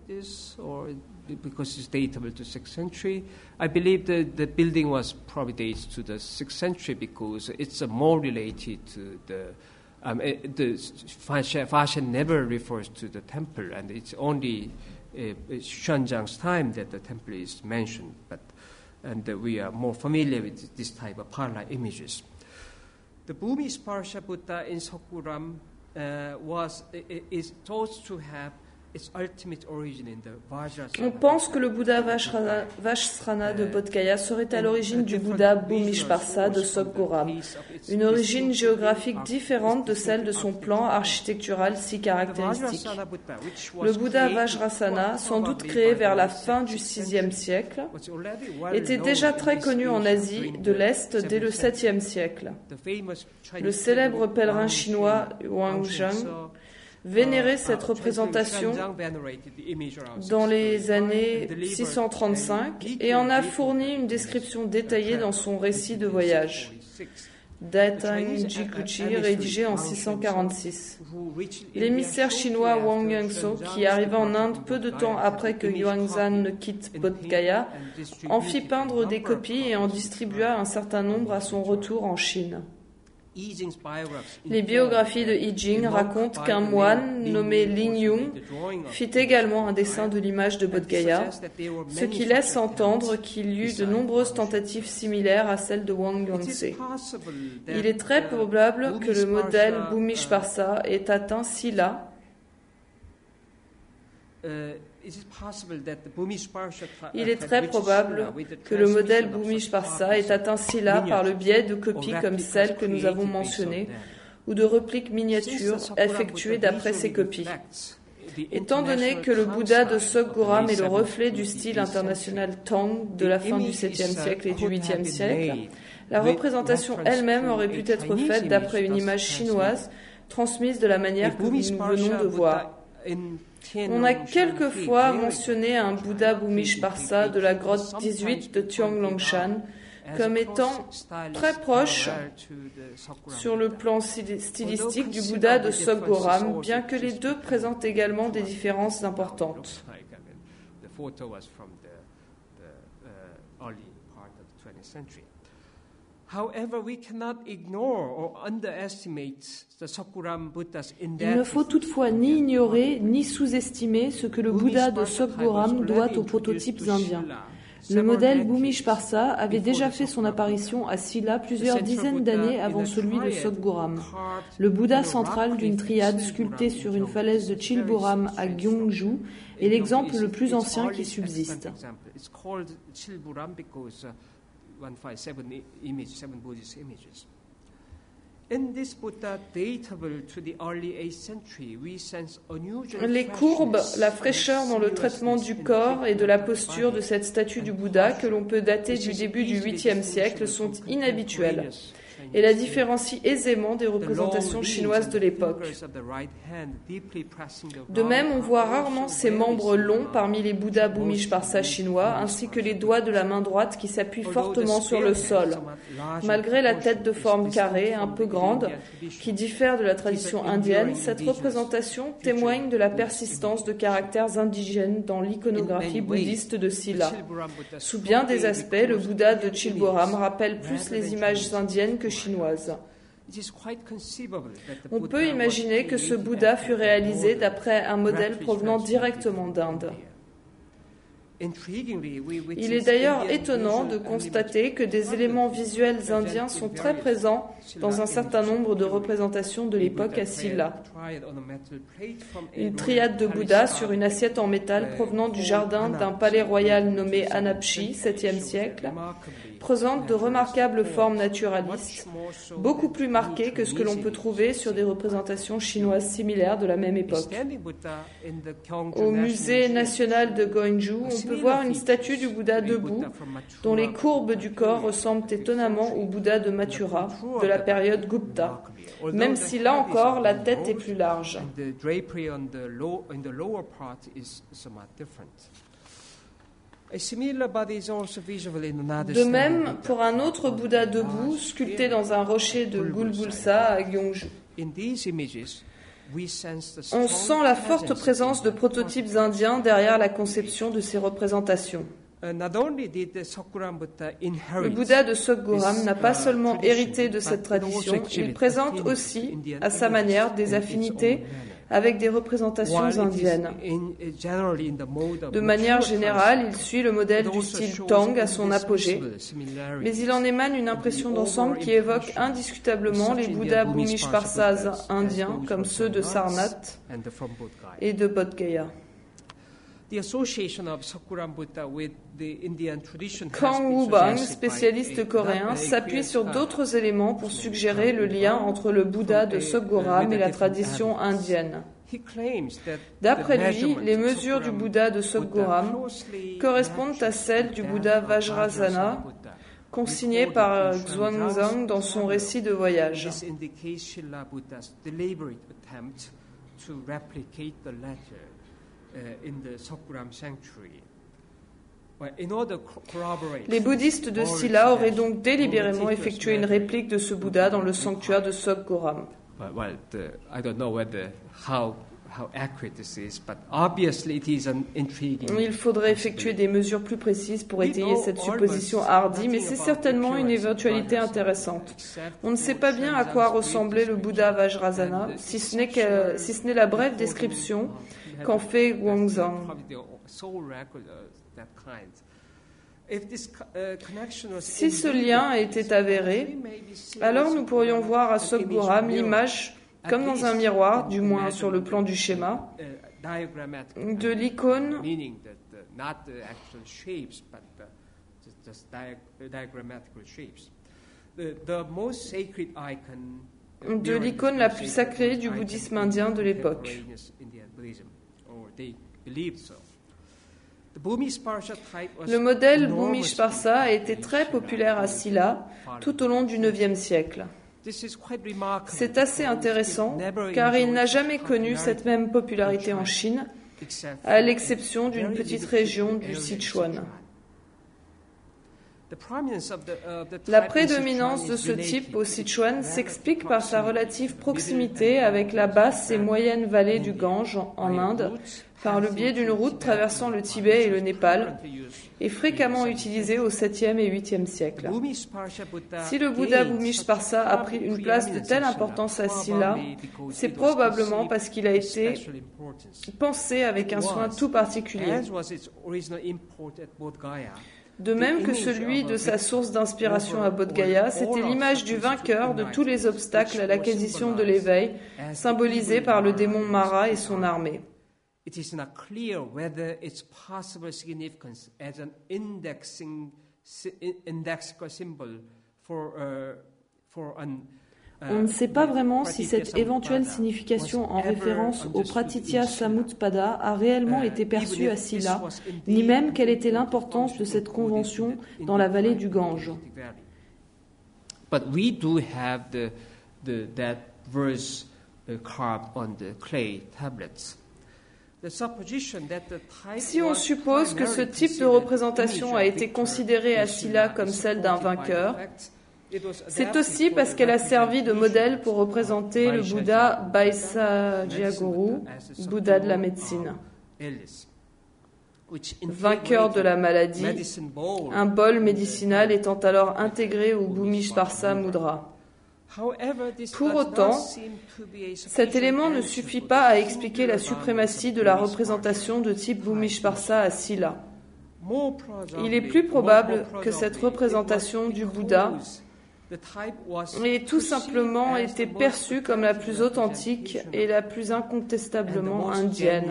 Because it's datable to sixth century. I believe the, the building was probably dated to the sixth century because it's uh, more related to the Um, it, the Fashion never refers to the temple, and it's only uh, Xuanzang's time that the temple is mentioned. But and uh, we are more familiar with this type of parallel images. The Bhūmiṣparsa Buddha in Sokuram uh, was is thought to have its ultimate origin in the Vajrasana. On pense que le Bouddha Vajrasana de Bodh Gaya serait à l'origine du Bouddha Bhūmiṣparsa de Sokuram, une origine géographique différente de celle de son plan architectural si caractéristique. Le Bouddha Vajrasana, sans doute créé vers la fin du sixième siècle, était déjà très connu en Asie de l'Est dès le septième siècle. Le célèbre pèlerin chinois Huangzhang vénérait cette représentation dans les années six cent trente-cinq et en a fourni une description détaillée dans son récit de voyage, Datang Jikuchi, rédigé en six cent quarante-six. L'émissaire chinois Wang Yangso, qui arriva en Inde peu de temps après que Yuanzhan ne quitte Bodh Gaya, en fit peindre des copies et en distribua un certain nombre à son retour en Chine. Les biographies de Yi Jing racontent qu'un moine nommé Ling Yung fit également un dessin de l'image de Bodh Gaya, ce qui laisse entendre qu'il y eut de nombreuses tentatives similaires à celles de Wang Yangtze. Il est très probable que le modèle Bhūmiṣparsa ait atteint Silla. Il est très probable que le modèle Bhūmiṣparsa ait atteint Silla par le biais de copies comme celles que nous avons mentionnées ou de répliques miniatures effectuées d'après ces copies. Étant donné que le Bouddha de Sokuram est le reflet du style international Tang de la fin du septième siècle et du huitième siècle, la représentation elle-même aurait pu être faite d'après une image chinoise transmise de la manière que nous venons de voir. On a quelquefois mentionné un Bouddha Bhūmiṣparsa de la grotte dix-huit de Tiong Longshan comme étant très proche sur le plan stylistique du Bouddha de Sokuram, bien que les deux présentent également des différences importantes. However, we cannot ignore or underestimate the Sokuram Buddha's Il ne in-depth faut toutefois ni ignorer ni sous-estimer ce que le Bouddha de Sokgoram doit aux prototypes indiens. Le modèle Bhumishparsa avait déjà fait son apparition à Silla plusieurs dizaines d'années avant celui de Sokgoram. Le Bouddha central d'une triade sculptée sur une falaise de Chilboram à Gyeongju est l'exemple le plus ancien qui subsiste. It's called Chilburam because uh, one fifty-seven images, seven Buddhist images. In this Buddha datable to the early eighth century, we sense unusual Les courbes, la fraîcheur dans le traitement du corps et de la posture de cette statue du Bouddha que l'on peut dater du début du huitième siècle sont inhabituelles et la différencie aisément des représentations chinoises de l'époque. De même, on voit rarement ces membres longs parmi les Bouddhas Bhumishparsa chinois, ainsi que les doigts de la main droite qui s'appuient fortement sur le sol. Malgré la tête de forme carrée, un peu grande, qui diffère de la tradition indienne, cette représentation témoigne de la persistance de caractères indigènes dans l'iconographie bouddhiste de Silla. Sous bien des aspects, le Bouddha de Chilboram rappelle plus les images indiennes que chinoise. On peut imaginer que ce Bouddha fut réalisé d'après un modèle provenant directement d'Inde. Il est d'ailleurs étonnant de constater que des éléments visuels indiens sont très présents dans un certain nombre de représentations de l'époque à Silla. Une triade de Bouddha sur une assiette en métal provenant du jardin d'un palais royal nommé Anapshi, septième siècle, présente de remarquables formes naturalistes, beaucoup plus marquées que ce que l'on peut trouver sur des représentations chinoises similaires de la même époque. Au musée national de Gyeongju, on peut voir une statue du Bouddha debout, dont les courbes du corps ressemblent étonnamment au Bouddha de Mathura, de la période Gupta, même si là encore la tête est plus large. De même, pour un autre Bouddha debout, sculpté dans un rocher de Gulgulsa à Gyeongju. On sent la forte présence de prototypes indiens derrière la conception de ces représentations. Le Bouddha de Sokgoram n'a pas seulement hérité de cette tradition, il présente aussi, à sa manière, des affinités avec des représentations indiennes. De manière générale, il suit le modèle du style Tang à son apogée, mais il en émane une impression d'ensemble qui évoque indiscutablement les Bouddhas Bhumishparsas indiens comme ceux de Sarnath et de Bodh Gaya. Kang Woo-bang, spécialiste coréen, s'appuie sur d'autres éléments pour suggérer le lien entre le Bouddha de Sokgoram et la tradition indienne. D'après lui, les mesures du Bouddha de Sokgoram correspondent à celles du Bouddha Vajrasana, consigné par Xuanzang dans son récit de voyage. Les bouddhistes de Silla auraient donc délibérément effectué une réplique de ce Bouddha dans le sanctuaire de Sokgoram. Il faudrait effectuer des mesures plus précises pour étayer cette supposition hardie, mais c'est certainement une éventualité intéressante. On ne sait pas bien à quoi ressemblait le Bouddha Vajrasana, si ce n'est que, si ce n'est la brève description qu'en fait Xuanzang. Si ce lien était avéré, alors nous pourrions voir à Sokgoram l'image, comme dans un miroir, du moins sur le plan du schéma, de l'icône de l'icône la plus sacrée du bouddhisme indien de l'époque. Le modèle Bhumishparsa a été très populaire à Silla tout au long du neuvième siècle. C'est assez intéressant car il n'a jamais connu cette même popularité en Chine, à l'exception d'une petite région du Sichuan. La prédominance de ce type au Sichuan s'explique par sa relative proximité avec la basse et moyenne vallée du Gange en Inde, par le biais d'une route traversant le Tibet et le Népal, et fréquemment utilisée au septième et huitième siècle. Si le Bouddha Bhumishparsa a pris une place de telle importance à Silla, c'est probablement parce qu'il a été pensé avec un soin tout particulier. De même que celui de sa source d'inspiration à Bodh Gaya, c'était l'image du vainqueur de tous les obstacles à l'acquisition de l'éveil, symbolisé par le démon Mara et son armée. It is not clear whether its possible significance as an indexing, indexical symbol for, uh, for an On ne sait pas vraiment si cette éventuelle signification en référence au Pratitya Samutpada a réellement été perçue à Silla, ni même quelle était l'importance de cette convention dans la vallée du Gange. But we do have the, the, that verse uh, carved on the clay tablets. Si on suppose que ce type de représentation a été considéré à Silla comme celle d'un vainqueur, c'est aussi parce qu'elle a servi de modèle pour représenter le Bouddha Baisajyaguru, Bouddha de la médecine. Vainqueur de la maladie, un bol médicinal étant alors intégré au Bhumishparsa Mudra. Pour autant, cet élément ne suffit pas à expliquer la suprématie de la représentation de type Bhumishparsa à Silla. Il est plus probable que cette représentation du Bouddha ait tout simplement été perçue comme la plus authentique et la plus incontestablement indienne.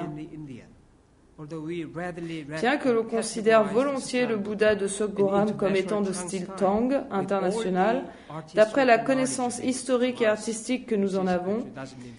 Bien que l'on considère volontiers le Bouddha de Soggoram comme étant de style Tang international, d'après la connaissance historique et artistique que nous en avons,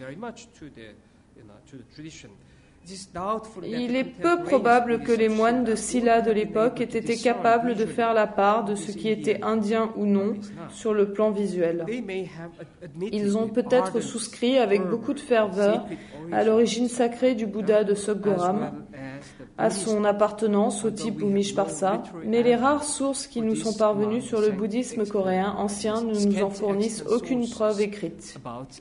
il est peu probable que les moines de Silla de l'époque aient été capables de faire la part de ce qui était indien ou non sur le plan visuel. Ils ont peut-être souscrit avec beaucoup de ferveur à l'origine sacrée du Bouddha de Soggoram, à son appartenance au type Bhumishparsa, mais les rares sources qui nous sont parvenues sur le bouddhisme coréen ancien ne nous en fournissent aucune preuve écrite.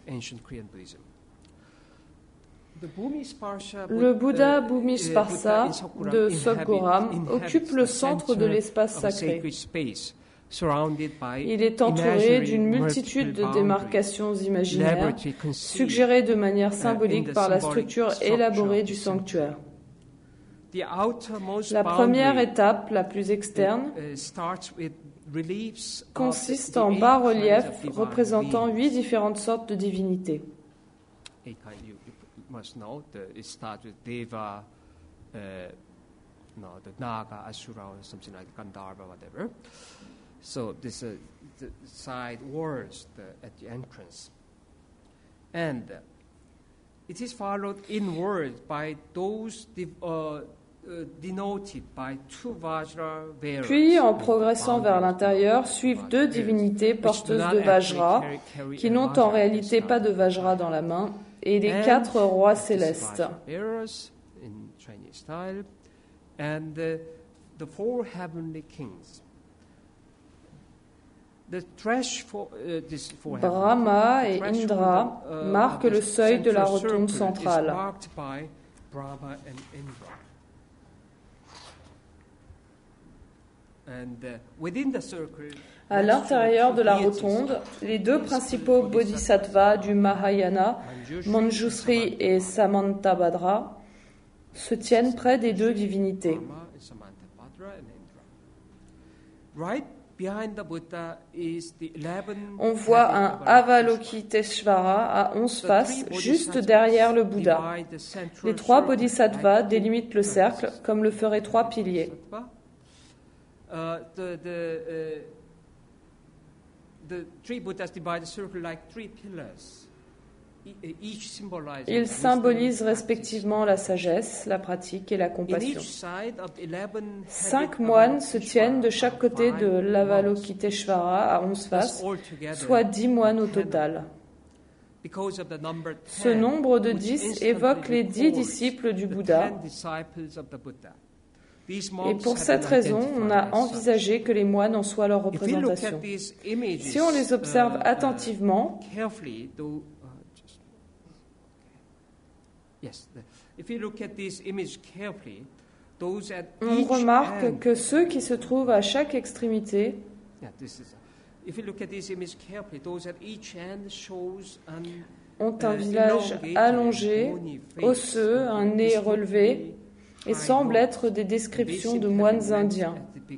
Le Bouddha Bhumishparsa de Soggoram occupe le centre de l'espace sacré. Il est entouré d'une multitude de démarcations imaginaires, suggérées de manière symbolique par la structure élaborée du sanctuaire. La première étape, la plus externe, consiste en bas-reliefs représentant huit différentes sortes de divinités. Must know that it starts with Deva, uh, no, the Naga, Asura, or something like Gandharva, whatever. So this uh, the side wards the, at the entrance, and uh, it is followed inward by those de- uh, uh, denoted by two Vajra bearers. Puis, en progressant vers l'intérieur, suivent deux divinités porteuses de Vajra, qui n'ont en réalité pas de Vajra dans la main, et les quatre rois célestes. Brahma et Indra marquent le seuil de la rotonde centrale. À l'intérieur de la rotonde, les deux principaux bodhisattvas du Mahayana, Manjusri et Samantabhadra, se tiennent près des deux divinités. On voit un Avalokiteshvara à onze faces, juste derrière le Bouddha. Les trois bodhisattvas délimitent le cercle, comme le feraient trois piliers. Uh, the, the, uh, the three Buddhas divide the circle like three pillars. Each symbolizing Ils symbolisent respectivement la sagesse, la pratique et la compassion. Cinq moines se tiennent de chaque côté de l'Avalokiteshvara à onze faces, soit dix moines au total. Ce nombre de dix évoque les dix disciples du Bouddha. Et pour cette raison, on a envisagé que les moines en soient leur représentation. Si on les observe attentivement, on remarque que ceux qui se trouvent à chaque extrémité ont un visage allongé, osseux, un nez relevé, et semblent être des descriptions de moines indiens.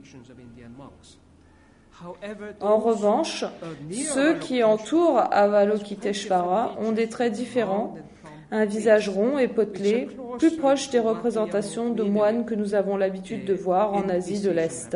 En revanche, ceux qui entourent Avalokiteshvara ont des traits différents, un visage rond et potelé, plus proche des représentations de moines que nous avons l'habitude de voir en Asie de l'Est.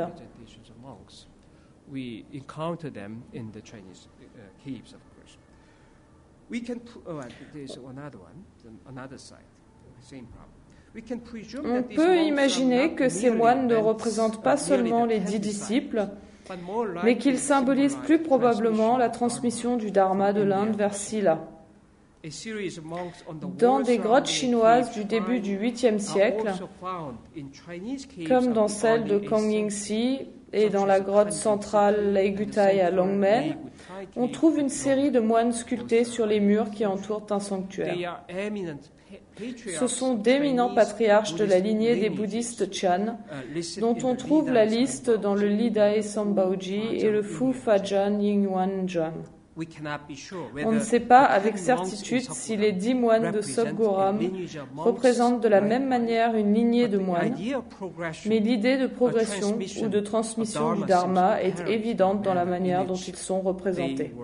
On peut imaginer que ces moines ne représentent pas seulement les dix disciples, mais qu'ils symbolisent plus probablement la transmission du Dharma de l'Inde vers Silla. Dans des grottes chinoises du début du huitième siècle, comme dans celle de Kongyingsi et dans la grotte centrale Leigutai à Longmen, on trouve une série de moines sculptés sur les murs qui entourent un sanctuaire. Ce sont d'éminents patriarches de la lignée des bouddhistes Chan, dont on trouve la liste dans le Lidai Sambhaoji et le Fu Fajan Yinghuan Zhang. On ne sait pas avec certitude si les dix moines de Sokgoram représentent de la même manière une lignée de moines, mais l'idée de progression ou de transmission du Dharma est évidente dans la manière dont ils sont représentés.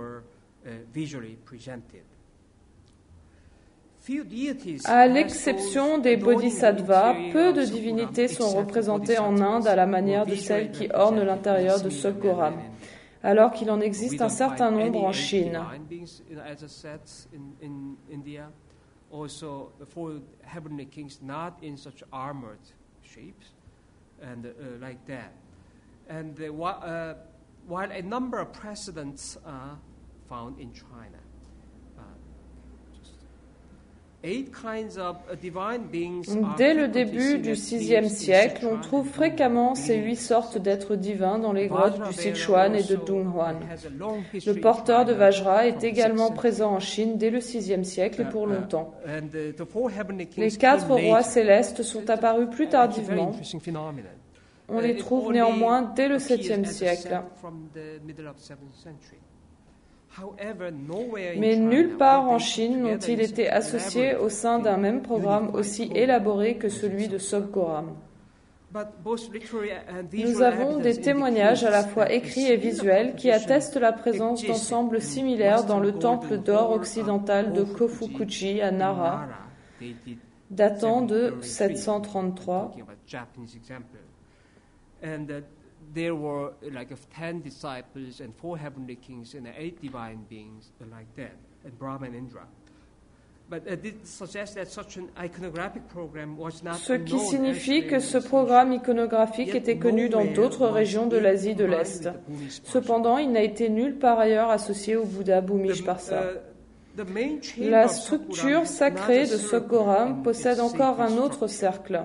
À l'exception des bodhisattvas, peu de divinités sont représentées en Inde à la manière de celles qui ornent l'intérieur de Sokgoram, alors qu'il en existe un certain nombre en Chine. Dès le début du sixième siècle, on trouve fréquemment ces huit sortes d'êtres divins dans les grottes du Sichuan et de Dunhuan. Le porteur de Vajra est également présent en Chine dès le sixième siècle et pour longtemps. Les quatre rois célestes sont apparus plus tardivement. On les trouve néanmoins dès le septième siècle. Mais nulle part en Chine n'ont-ils été associés au sein d'un même programme aussi élaboré que celui de Sokgoram. Nous avons des témoignages à la fois écrits et visuels qui attestent la présence d'ensembles similaires dans le temple d'or occidental de Kofukuji à Nara, datant de sept cent trente-trois. There were like ten disciples and four heavenly kings and eight divine beings like that, and Brahma and Indra. But uh, this suggests that such an iconographic program was not Ce qui signifie que ce programme iconographique était connu dans d'autres régions de l'Asie de l'Est. Cependant, il n'a été nulle part ailleurs associé au Bouddha Bhumishparsa. La structure sacrée de Sokgoram possède encore un autre cercle.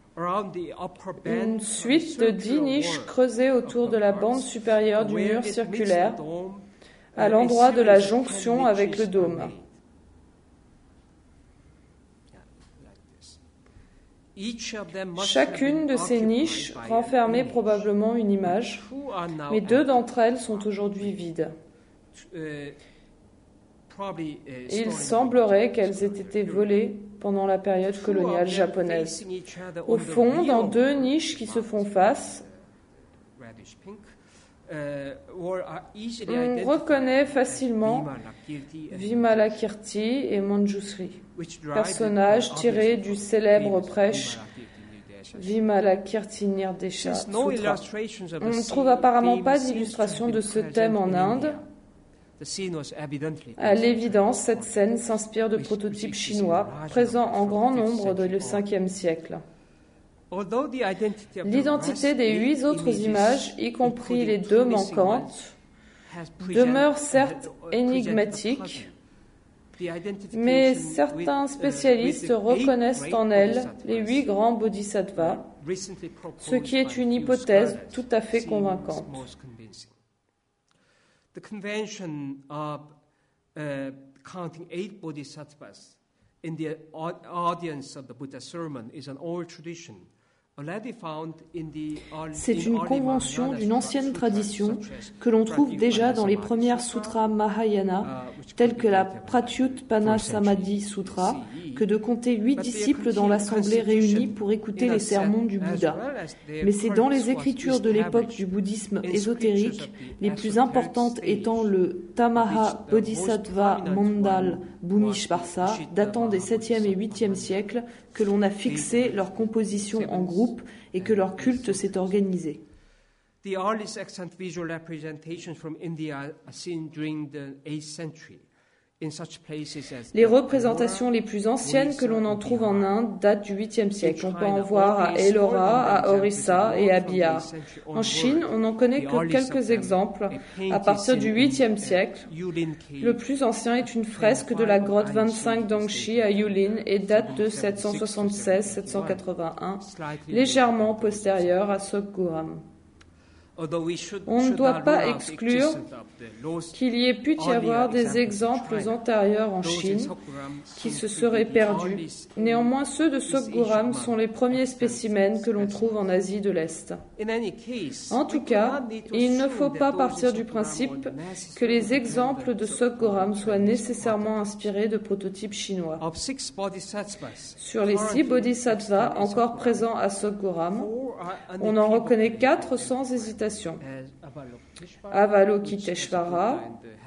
Une suite de dix niches creusées autour de la bande supérieure du mur circulaire, à l'endroit de la jonction avec le dôme. Chacune de ces niches renfermait probablement une image, mais deux d'entre elles sont aujourd'hui vides. Il semblerait qu'elles aient été volées pendant la période coloniale japonaise. Au fond, dans deux niches qui se font face, on reconnaît facilement Vimalakirti et Manjusri, personnages tirés du célèbre prêche Vimalakirti Nirdesha Sutra. On ne trouve apparemment pas d'illustration de ce thème en Inde. À l'évidence, cette scène s'inspire de prototypes chinois présents en grand nombre dès le cinquième siècle. L'identité des huit autres images, y compris les deux manquantes, demeure certes énigmatique, mais certains spécialistes reconnaissent en elles les huit grands bodhisattvas, ce qui est une hypothèse tout à fait convaincante. The convention of uh, counting eight bodhisattvas in the audience of the Buddha sermon is an old tradition. C'est une convention d'une ancienne tradition que l'on trouve déjà dans les premières sutras Mahayana, telles que la Pratyutpana Samadhi Sutra, que de compter huit disciples dans l'assemblée réunie pour écouter les sermons du Bouddha. Mais c'est dans les écritures de l'époque du bouddhisme ésotérique, les plus importantes étant le Tamaha Bodhisattva Mandal Bhumishvarsa, datant des septième et huitième siècles, que l'on a fixé leur composition en groupe et que leur culte s'est organisé. The earliest extant visual representations from India are seen during the eighth century. Les représentations les plus anciennes que l'on en trouve en Inde datent du huitième siècle. On peut en voir à Ellora, à Orissa et à Bihar. En Chine, on n'en connaît que quelques exemples à partir du huitième siècle. Le plus ancien est une fresque de la grotte vingt-cinq d'Angshi à Yulin et date de sept cent soixante-seize à sept cent quatre-vingt-un, légèrement postérieure à Sokguram. On ne doit pas exclure qu'il y ait pu y avoir des exemples antérieurs en Chine qui se seraient perdus. Néanmoins, ceux de Sokguram sont les premiers spécimens que l'on trouve en Asie de l'Est. En tout cas, il ne faut pas partir du principe que les exemples de Sokguram soient nécessairement inspirés de prototypes chinois. Sur les six bodhisattvas encore présents à Sokguram, on en reconnaît quatre sans hésitation. Avalokiteshvara,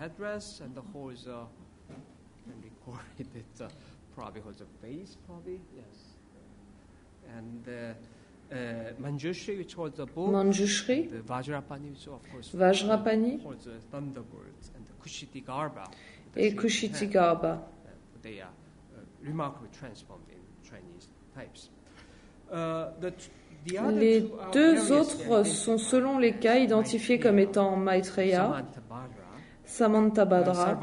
Manjushri, Vajrapani et Kushitigarbha. Les deux autres sont selon les cas identifiés comme étant Maitreya, Samantabhadra,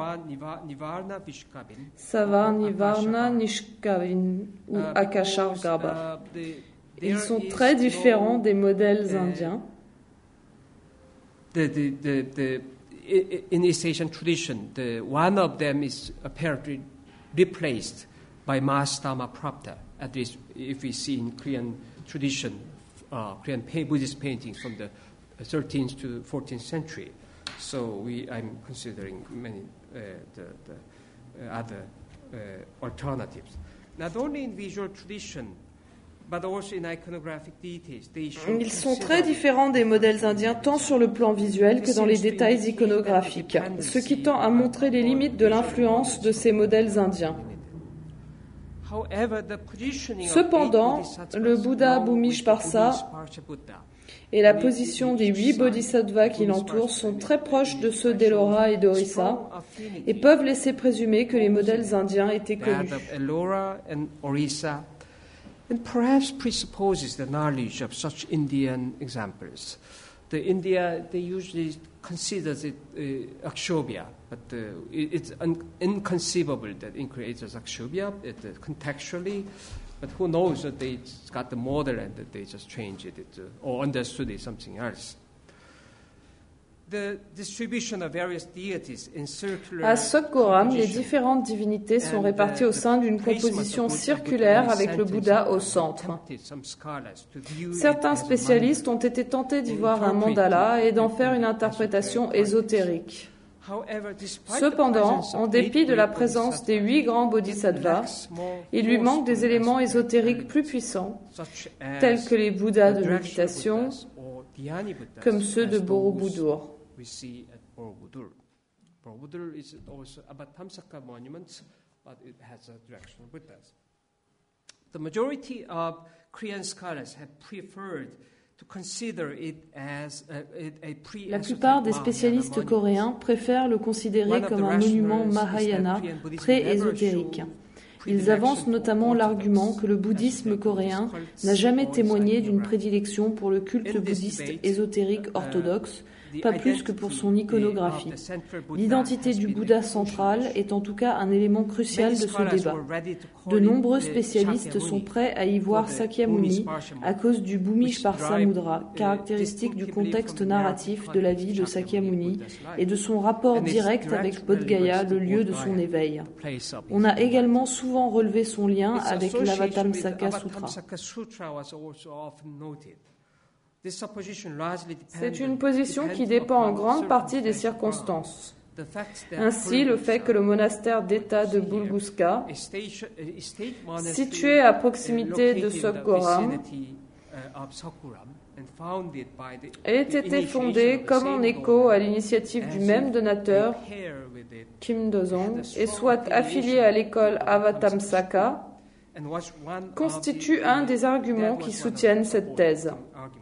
Savarnivarna Nishkavin ou Akashargarbha. Ils sont très différents des modèles indiens. The, the, the, the, in East Asian tradition, the, one of them is apparently replaced by Mahastama Prapta, at least if we see in Korean tradition, uh, Korean Buddhist paintings from the thirteenth to fourteenth century. So we, I'm considering many uh, the, the uh, other uh, alternatives. Not only in visual tradition, but also in iconographic details. They show Ils sont très différents des modèles indiens tant sur le plan visuel que dans les détails iconographiques, ce qui tend à montrer les limites de l'influence de ces modèles indiens. Cependant, le Bouddha Bhumishvarsa et la position des huit bodhisattvas qui l'entourent sont très proches de ceux d'Ellora et d'Orissa et peuvent laisser présumer que les modèles indiens étaient connus. And perhaps presupposes the knowledge of such Indian examples. The India, they usually consider it uh, Akshobhya, but uh, it, it's un- inconceivable that it creates as Akshobhya it, uh, contextually. But who knows that they got the model and that they just changed it, it uh, or understood it something else. À Sokguram, les différentes divinités sont réparties au sein d'une composition circulaire avec le Bouddha au centre. Certains spécialistes ont été tentés d'y voir un mandala et d'en faire une interprétation ésotérique. Cependant, en dépit de la présence des huit grands bodhisattvas, il lui manque des éléments ésotériques plus puissants, tels que les Bouddhas de méditation, comme ceux de Borobudur. We see at Borobudur. Borobudur is also Abatamsaka monument, but it has a directional Buddhas. The majority of Korean scholars have preferred to consider it as a, a pre La plupart des spécialistes coréens préfèrent le considérer comme un monument Mahayana pré-ésotérique. Ils avancent notamment l'argument que le bouddhisme coréen n'a jamais témoigné d'une prédilection pour le culte bouddhiste ésotérique orthodoxe, pas plus que pour son iconographie. L'identité du Bouddha central est en tout cas un élément crucial de ce débat. De nombreux spécialistes sont prêts à y voir Sakyamuni à cause du Bhumishparsa Mudra, caractéristique du contexte narratif de la vie de Sakyamuni et de son rapport direct avec Bodh Gaya, le lieu de son éveil. On a également souvent relevé son lien avec l'Avatamsaka Sutra. C'est une position qui dépend en grande partie des circonstances. Ainsi, le fait que le monastère d'État de Bulguska, situé à proximité de Sokgoram, ait été fondé comme en écho à l'initiative du même donateur, Kim Dozong, et soit affilié à l'école Avatamsaka, constitue un des arguments qui soutiennent cette thèse.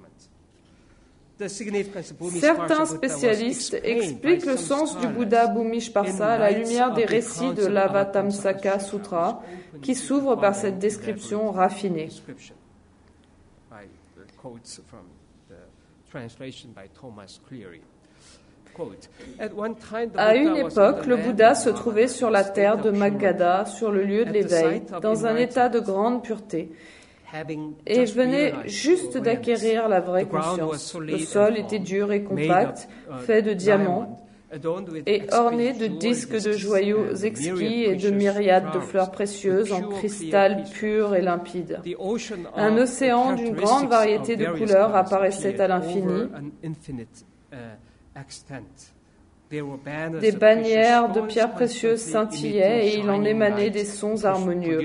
Certains spécialistes expliquent le sens du Bouddha Bhumishparsa à la lumière des récits de l'Avatamsaka Sutra qui s'ouvrent par cette description raffinée. À une époque, le Bouddha se trouvait sur la terre de Magadha, sur le lieu de l'éveil, dans un état de grande pureté, et venait juste d'acquérir la vraie conscience. Le sol était dur et compact, fait de diamants, et orné de disques de joyaux exquis et de myriades de fleurs précieuses en cristal pur et limpide. Un océan d'une grande variété de couleurs apparaissait à l'infini. Des bannières de pierres précieuses scintillaient et il en émanait des sons harmonieux.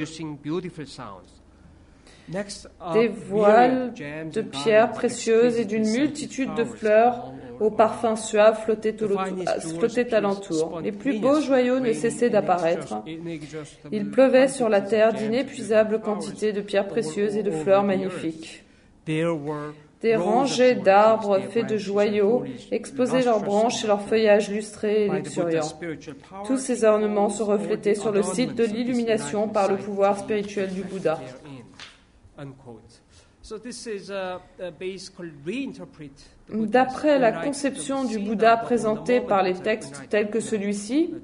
Des voiles de pierres précieuses et d'une multitude de fleurs aux parfums suaves flottaient, flottaient alentour. Les plus beaux joyaux ne cessaient d'apparaître. Il pleuvait sur la terre d'inépuisables quantités de pierres précieuses et de fleurs magnifiques. Des rangées d'arbres faits de joyaux exposaient leurs branches et leurs feuillages lustrés et luxuriants. Tous ces ornements se reflétaient sur le site de l'illumination par le pouvoir spirituel du Bouddha. D'après la conception du Bouddha présentée par les textes tels que celui-ci,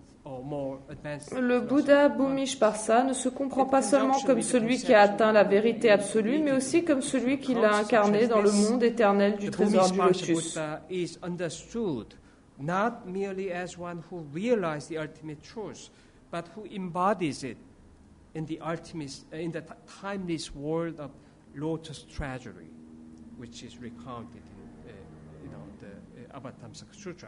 le Bouddha Bhumishparsa ne se comprend pas seulement comme celui qui a atteint la vérité absolue, mais aussi comme celui qui l'a incarné dans le monde éternel du trésor du lotus. Not merely as one who realized the ultimate truth, but who embodies it in the ultimate, in the timeless world of lotus treasury, which is recounted in, uh, you know, the uh, Avatamsaka Sutra.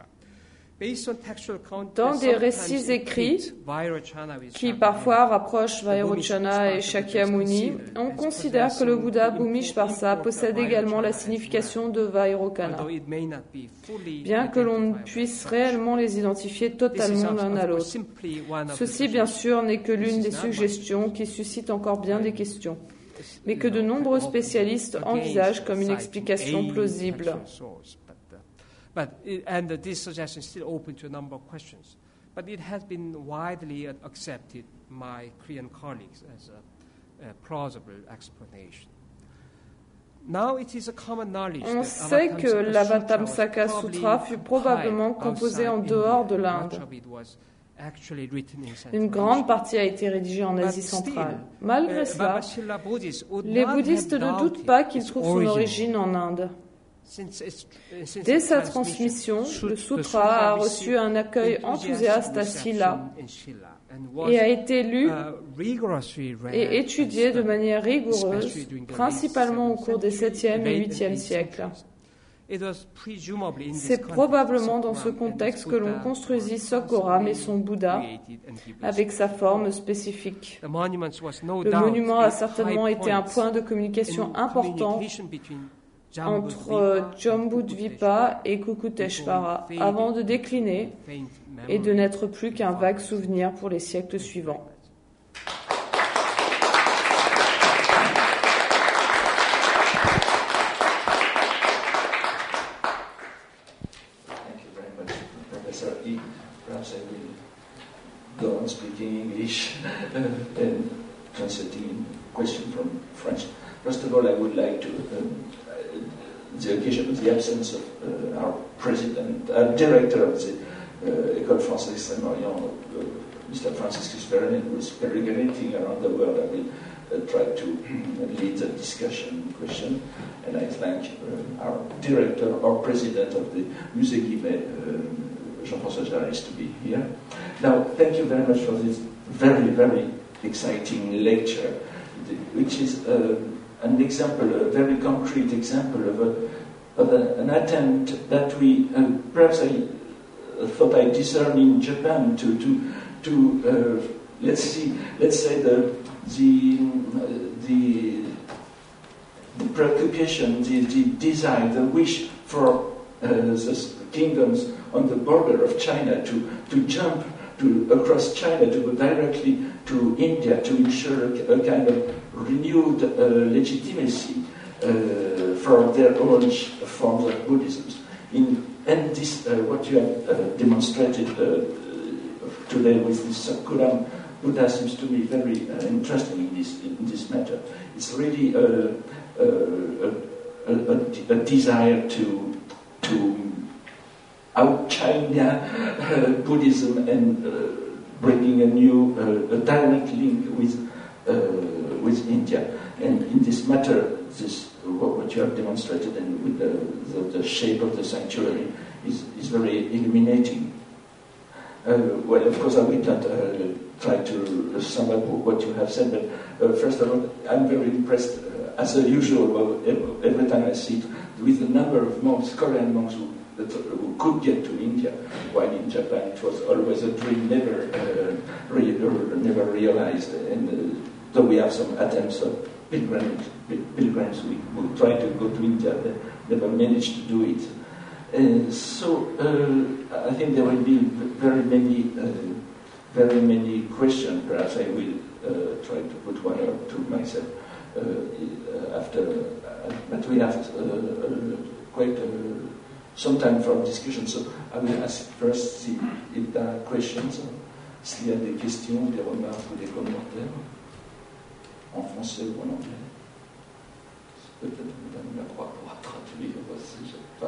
Dans des récits écrits qui parfois rapprochent Vairochana et Shakyamuni, on considère que le Bouddha Bhumishparsa possède également la signification de Vairocana, bien que l'on ne puisse réellement les identifier totalement l'un à l'autre. Ceci, bien sûr, n'est que l'une des suggestions qui suscite encore bien des questions, mais que de nombreux spécialistes envisagent comme une explication plausible. But it, and uh, this suggestion is still open to a number of questions. But it has been widely accepted by my Korean colleagues as a, a plausible explanation. Now it is a common knowledge. On sait que l'Avatamsaka Sutra fut probablement composé en dehors de l'Inde. Une grande partie a été rédigée en Asie centrale. Malgré cela, les bouddhistes ne doutent pas qu'il trouve son origine en Inde. Dès sa transmission, le sutra a reçu un accueil enthousiaste à Shilla et a été lu et étudié de manière rigoureuse, principalement au cours des septième et huitième siècles. C'est probablement dans ce contexte que l'on construisit Sokgoram et son Bouddha avec sa forme spécifique. Le monument a certainement été un point de communication important entre Jambudvipa et Kukuteshvara, avant de décliner et de n'être plus qu'un vague souvenir pour les siècles suivants. Go on speaking English and translating question from French. First of all, I would like to um, the occasion of the absence of uh, our president, uh, director of the uh, École Française Extrême-Orient, uh, Mister Franciscus Ferrer, who is peregrinating around the world. I will uh, try to lead the discussion question, and I thank uh, our director or president of the Musée Guimet, uh, Jean-François Jarris, to be here. Now, thank you very much for this very, very exciting lecture, which is uh, an example, a very concrete example of, a, of a, an attempt that we, uh, perhaps I uh, thought I discerned in Japan to, to, to uh, let's see, let's say the, the, uh, the, the preoccupation, the, the desire, the wish for uh, the kingdoms on the border of China to, to jump to, across China, to go directly to India, to ensure a, a kind of renewed uh, legitimacy uh, for their own forms of Buddhism. In, and this, uh, what you have uh, demonstrated uh, today with this Sakuram Buddha seems to me very uh, interesting in this, in this matter. It's really a, a, a, a, a desire to, to out-China uh, Buddhism and uh, bringing a new, uh, a direct link with, uh, with India. And in this matter, this, what, what you have demonstrated and with the, the, the shape of the sanctuary is, is very illuminating. Uh, well, of course, I will not uh, try to sum up what you have said, but uh, first of all, I'm very impressed, uh, as usual, every, every time I see it, with the number of monks, Korean monks who, that, who could get to India, while in Japan it was always a dream never, uh, re- never realized. And uh, though we have some attempts of pilgrims, pilgrims we, we try to go to India, they never managed to do it. Uh, so uh, I think there will be very many, uh, very many questions. Perhaps I will uh, try to put one or two myself uh, after. Uh, but we have uh, uh, quite uh, some time for discussion. So I will ask first si, if there are questions, s'il y a des questions, des remarques ou des commentaires, en français ou en anglais. Peut-être Madame Lacroix pourra traduire aussi, je sais pas.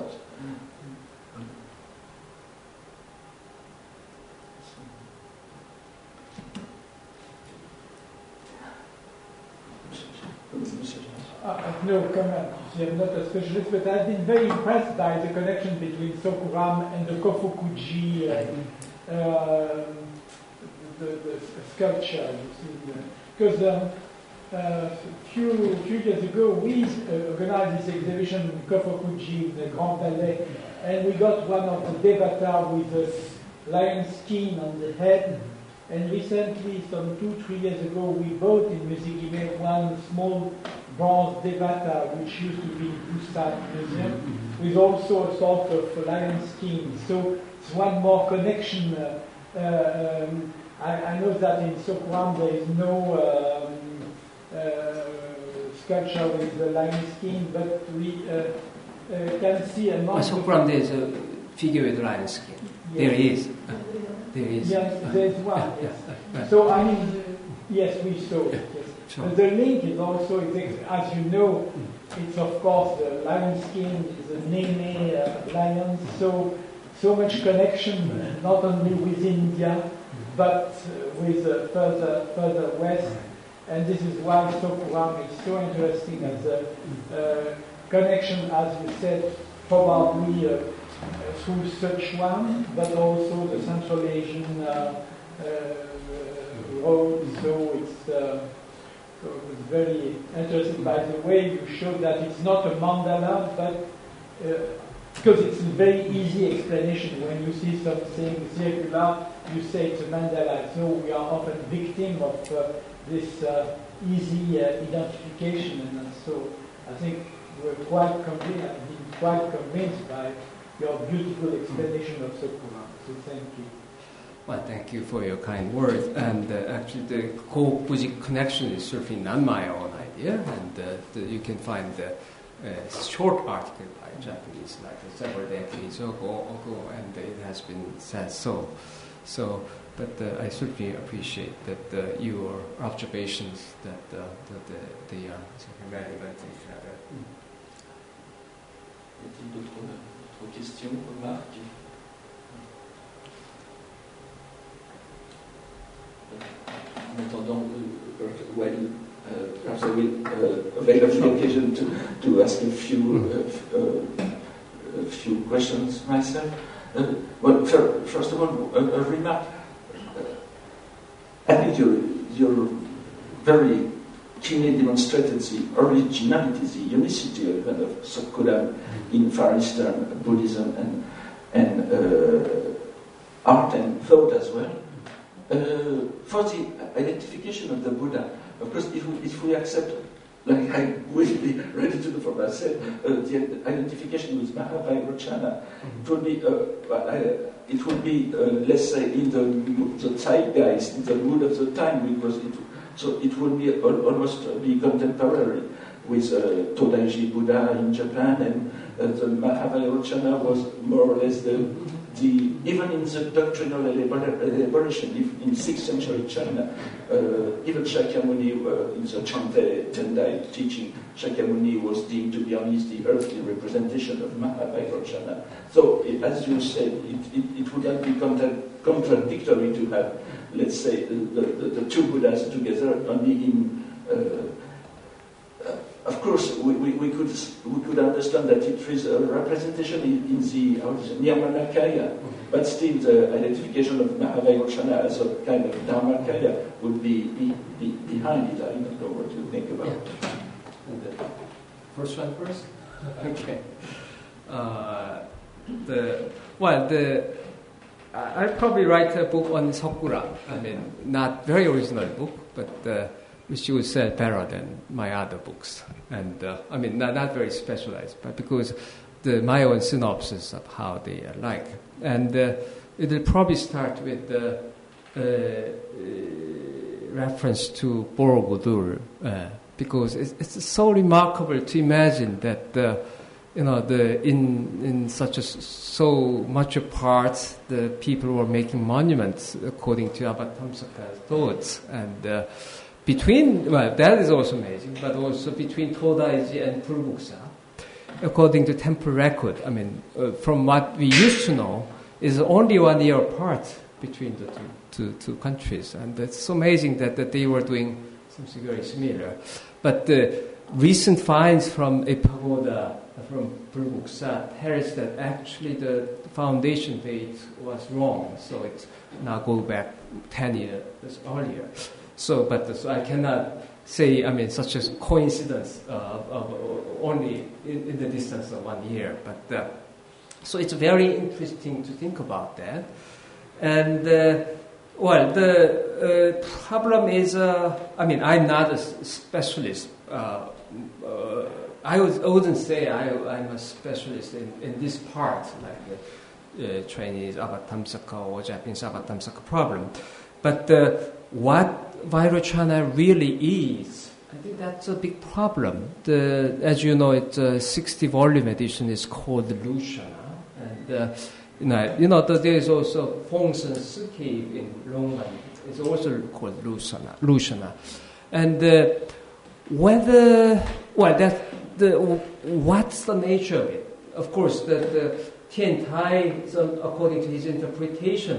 Uh, no comment, I'm not a specialist, but I've been very impressed by the connection between Sokuram and the Kofukuji, uh, uh, the, the sculpture, you see. Because um, uh, a few, few years ago, we uh, organized this exhibition in Kofukuji, in the Grand Palais, and we got one of the Devata with a lion skin on the head. And recently, some two, three years ago, we bought in Musée Guimet one small bronze Devata, which used to be in Busan Museum, with also a sort of lion skin. So it's one more connection. Uh, uh, um, I, I know that in Sokuram there is no um, uh, sculpture with the lion skin, but we uh, uh, can see among the Sokuram there is a figure with lion skin. Yes. There is. There is. Yes, there's one. Yes. So I mean, yes, we saw it. Yes. Sure. But the link is also, as you know, it's of course the lion skin is a Nene uh, lion. So so much connection, not only with India, but uh, with uh, further further west. And this is why Sokuram is so interesting as a uh, connection, as you said, probably. Uh, Uh, through Sichuan, but also the Central Asian uh, uh, road. So it's, uh, so it's very interesting. By the way, you showed that it's not a mandala, but uh, because it's a very easy explanation. When you see something circular, you say it's a mandala. So we are often victim of uh, this uh, easy uh, identification, and so I think we're quite convinced. I've been quite convinced by your beautiful explanation of Sokuram. So thank you. Well, thank you for your kind words. And uh, actually, the Kofuji connection is certainly not my own idea. And uh, the, you can find the uh, short article by Japanese, like several decades ago, ago, and it has been said so. So, but uh, I certainly appreciate that uh, your observations that uh, that the, the uh, relevant each other. Aux questions, remarques? En attendant, uh, well, uh, perhaps I will uh, avail of the occasion to, to ask a few, uh, uh, a few questions myself. Uh, well, for, first of all, a, a remark. Uh, I think you're, you're very keenly demonstrated the originality, the unicity of, of Sokuram in Far Eastern Buddhism and, and uh, art and thought as well. Uh, for the identification of the Buddha, of course, if we, if we accept, like I will be ready to do for myself, uh, the identification with Mahavairochana, it would be, uh, uh, it would be uh, let's say, in the, the zeitgeist, in the mood of the time, because it, so it would be almost be contemporary with uh, Todaiji Buddha in Japan, and uh, the Mahavairochana was more or less the, the even in the doctrinal elaboration, if in sixth century China, uh, even Shakyamuni uh, in the Chante Tendai teaching, Shakyamuni was deemed to be only the earthly representation of Mahavairochana. So, it, as you said, it, it, it would not be contra- contradictory to have, let's say, the, the, the two Buddhas together only in. Uh, uh, of course, we, we, we could we could understand that it is a representation in, in the Nirmanakaya, but still the identification of Mahavairochana as a kind of Dharmakaya would be, be, be behind it. I don't know what you think about it. The first one first? Okay. Uh, the well, the I'll probably write a book on Sokura. I mean, not very original book, but uh, which would sell better than my other books. And uh, I mean, not, not very specialized, but because the my own synopsis of how they are like. And uh, it will probably start with the uh, uh, reference to Borobudur, uh, because it's, it's so remarkable to imagine that uh, you know the in in such a so much a part the people were making monuments according to Avatamsaka's thoughts, and uh, between well that is also amazing, but also between Todaiji and Pulbuksa, according to temple record, I mean uh, from what we used to know, is only one year apart between the two, two, two countries, and it's so amazing that, that they were doing something very similar. But the recent finds from a pagoda from Pulbuksa tell us that actually the foundation date was wrong, so it's now go back ten years earlier. So, but so I cannot say, I mean, such a coincidence uh, of only in, in the distance of one year. But uh, so it's very interesting to think about that. And uh, well, the uh, problem is, uh, I mean, I'm not a specialist. Uh, uh, I, would, I wouldn't say I, I'm a specialist in, in this part, like the uh, Chinese Avatamsaka or Japanese Avatamsaka problem. But uh, what Vairochana really is, I think that's a big problem. The, as you know, it's a sixty volume edition is called Lushana. And, uh, you know, you know the, there is also Fongsen's cave in Longnan. It's also called Lushana. Lushana. And uh, whether, well, that, the, what's the nature of it? Of course, the, the Tian Tai, according to his interpretation,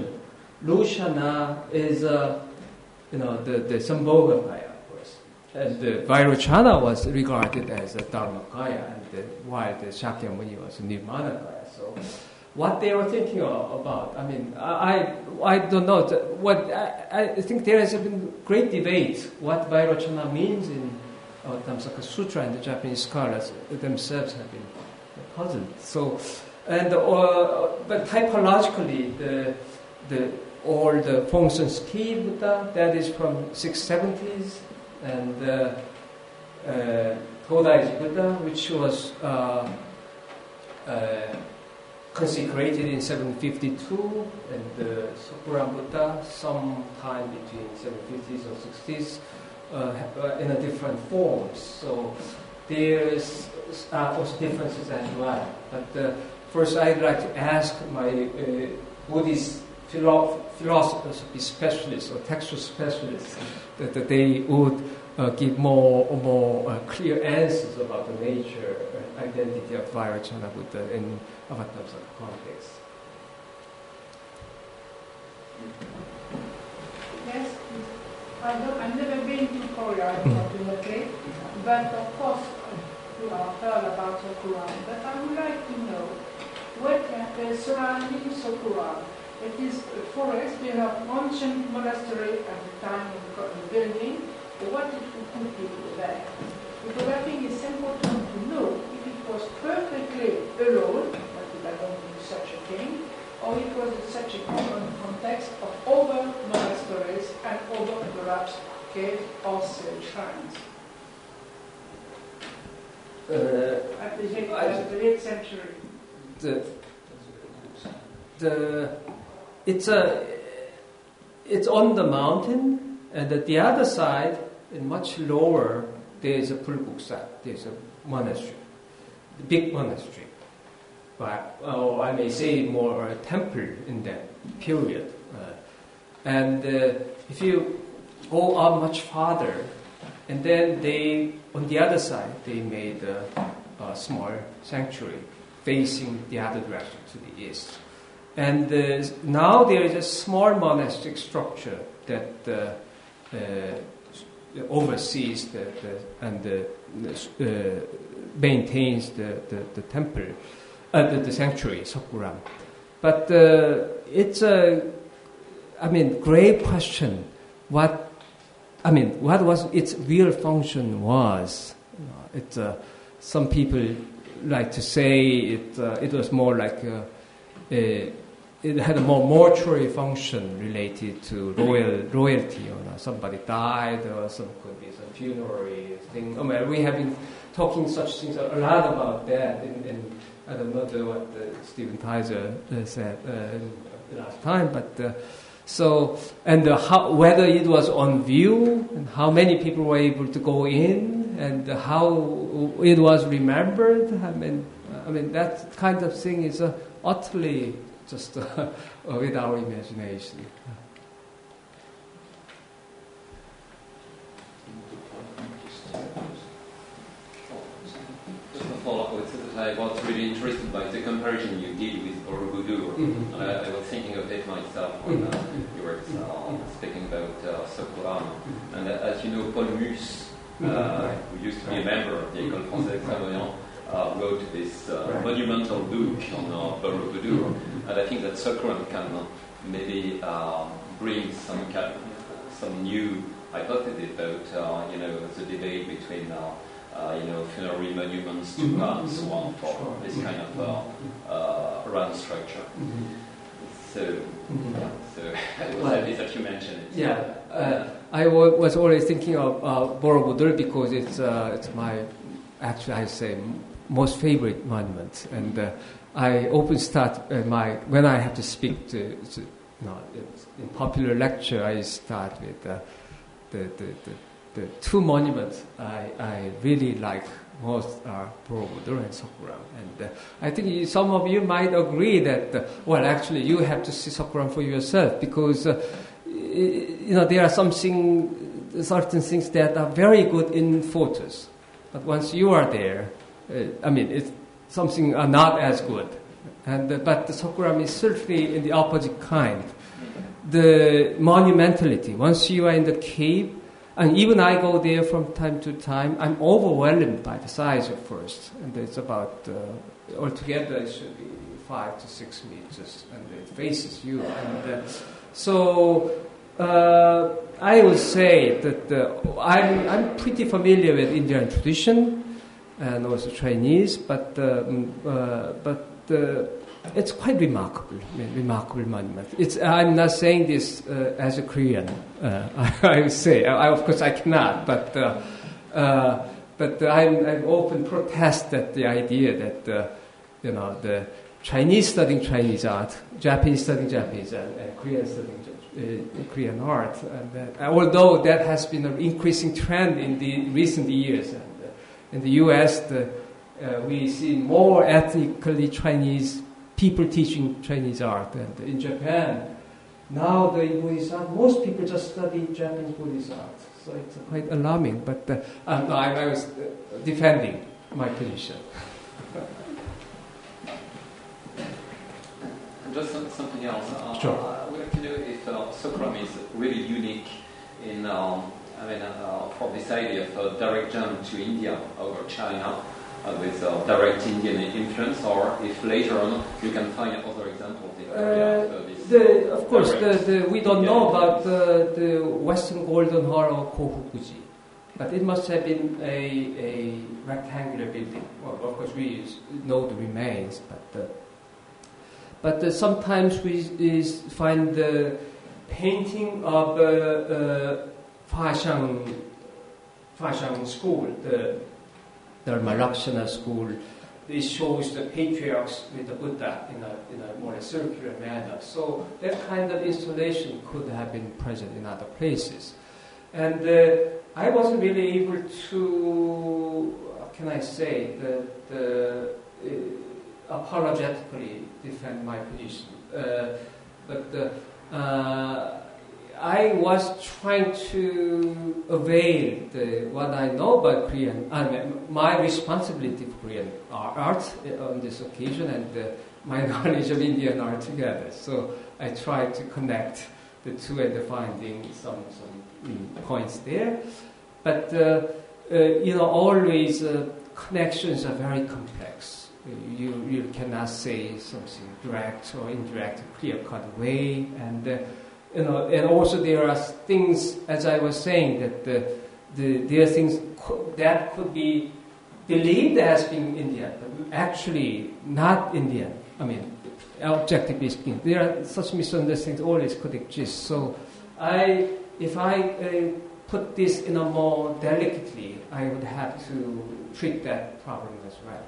Lushana is uh, you know, the, the Sambhogakaya, of course. And the Vairochana was regarded as a Dharmakaya, and the, while the Shakyamuni was a Nirmanakaya. So what they were thinking about, I mean, I I don't know. What I, I think there has been great debate what Vairochana means in Avatamsaka Sutra, and the Japanese scholars themselves have been puzzled. So, and uh, but typologically, the the or the Fongsen's cave Buddha, that is from six seventies, and uh, uh, Todaiji Buddha, which was uh, uh, consecrated in seven fifty-two, and the Sokuram Buddha sometime between seven fifties or sixties uh, in a different forms. So there's uh, also differences as well. But uh, first I'd like to ask my uh, Buddhist philo- philosophy specialists or textual specialists that, that they would uh, give more more uh, clear answers about the nature uh, identity of Vairocana Buddha in Avatamsaka context. Yes, I don't, I've never been to Korea, unfortunately, but of course you have heard about Sokuran. But I would like to know what uh, surrounding Sokuran. It is a forest. You have ancient monastery at the time of the building. What it would put people there? Because I think it's important to know if it was perfectly alone, but I don't think such a thing, or it was in such a common context of other monasteries and other perhaps caves or shrines. Uh, at the eighth, I, at the eighth century. The, the, it's a, it's on the mountain, and at the other side, and much lower, there is a Pulguksa, there's a monastery, the big monastery. But, oh, I may say more a temple in that period. Uh, and uh, if you go up much farther, and then they, on the other side, they made a, a small sanctuary facing the other direction to the east. And uh, now there is a small monastic structure that uh, uh, oversees the, the, and uh, uh, maintains the, the, the temple. Uh, the, the sanctuary, Sokuram. But uh, it's a, I mean, great question. What, I mean, what was its real function was? You know, it, uh, some people like to say it. Uh, it was more like a, a, it had a more mortuary function related to royal royalty. You know, somebody died, or some could be some funerary thing. I mean, we have been talking such things a lot about that in. in I don't know the, what uh, Stephen Tyser uh, said uh, last time, but uh, so and uh, how, whether it was on view and how many people were able to go in and how it was remembered. I mean, I mean that kind of thing is uh, utterly just uh, with our imagination. I was really interested by the comparison you did with Borobudur. Mm-hmm. And I, I was thinking of it myself when uh, you were uh, speaking about uh, Sokuram. And uh, as you know, Paul Mus, uh, who used to be a member of the École Française Savoyant, uh, wrote this uh, monumental book on uh, Borobudur. And I think that Sokuram can uh, maybe uh, bring some kind, some new hypothesis about uh, you know the debate between. Uh, Uh, you know, funerary monuments to mm-hmm. and so on for sure. This kind of uh, uh, round structure. Mm-hmm. So, mm-hmm. yeah, so it was well, that you mentioned it. Yeah, uh, I w- was always thinking of uh, Borobudur because it's uh, it's my actually I say m- most favorite monument, and uh, I often start uh, my when I have to speak to, to you know, in popular lecture I start with uh, the the. the The two monuments I, I really like most are Borobudur and Sokuram. And uh, I think some of you might agree that, uh, well, actually you have to see Sokuram for yourself because, uh, you know, there are something, certain things that are very good in photos. But once you are there, uh, I mean, it's something are not as good. And uh, but the Sokuram is certainly in the opposite kind. The monumentality, once you are in the cave, and even I go there from time to time, I'm overwhelmed by the size at first. And it's about, uh, altogether it should be five to six meters, and it faces you. And uh, so uh, I would say that uh, I'm, I'm pretty familiar with Indian tradition and also Chinese, but, um, uh, but uh, it's quite remarkable, I mean, remarkable monument. It's, I'm not saying this uh, as a Korean, uh, I would say. I, of course, I cannot, but uh, uh, but I'm, I'm often protest at the idea that uh, you know the Chinese studying Chinese art, Japanese studying Japanese art, and Korean studying uh, Korean art. And uh, although that has been an increasing trend in the recent years, and uh, in the U S, the, uh, we see more ethnically Chinese people teaching Chinese art, and in Japan, now the Buddhist art, most people just study Japanese Buddhist art. So it's quite alarming, but uh, um, I, I was uh, defending my position. Just some, something else. Uh, Sure. I would like to know if uh, Sokuram is really unique in, um, I mean, uh, for this idea of a direct jump to India over China uh, with uh, direct Indian influence, or if later on you can find other examples in Korea. Uh, the, of course, the, the, we don't know about the, the Western Golden Hall or Kofukuji, but it must have been a, a rectangular building. Well, of course, we know the remains, but. Uh, But uh, sometimes we is find the painting of uh, uh, Fashang, Fashang school, the Dharma Lakshana school. It shows the patriarchs with the Buddha in a, in a more circular manner. So that kind of installation could have been present in other places. And uh, I wasn't really able to, how can I say, the, the uh, apologetically defend my position. Uh, but uh, uh, I was trying to avail the, what I know about Korean, I mean, my responsibility for Korean art on this occasion and uh, my knowledge of Indian art together. So I tried to connect the two and finding some, some mm, points there. But, uh, uh, you know, always uh, connections are very complex. You, you cannot say something direct or indirect, clear-cut way, and uh, you know, and also there are things, as I was saying, that the, the there are things co- that could be believed as being Indian, but actually not Indian. I mean, objectively speaking, there are such misunderstandings always could exist. So, I, if I uh, put this in a more delicately, I would have to treat that problem as well.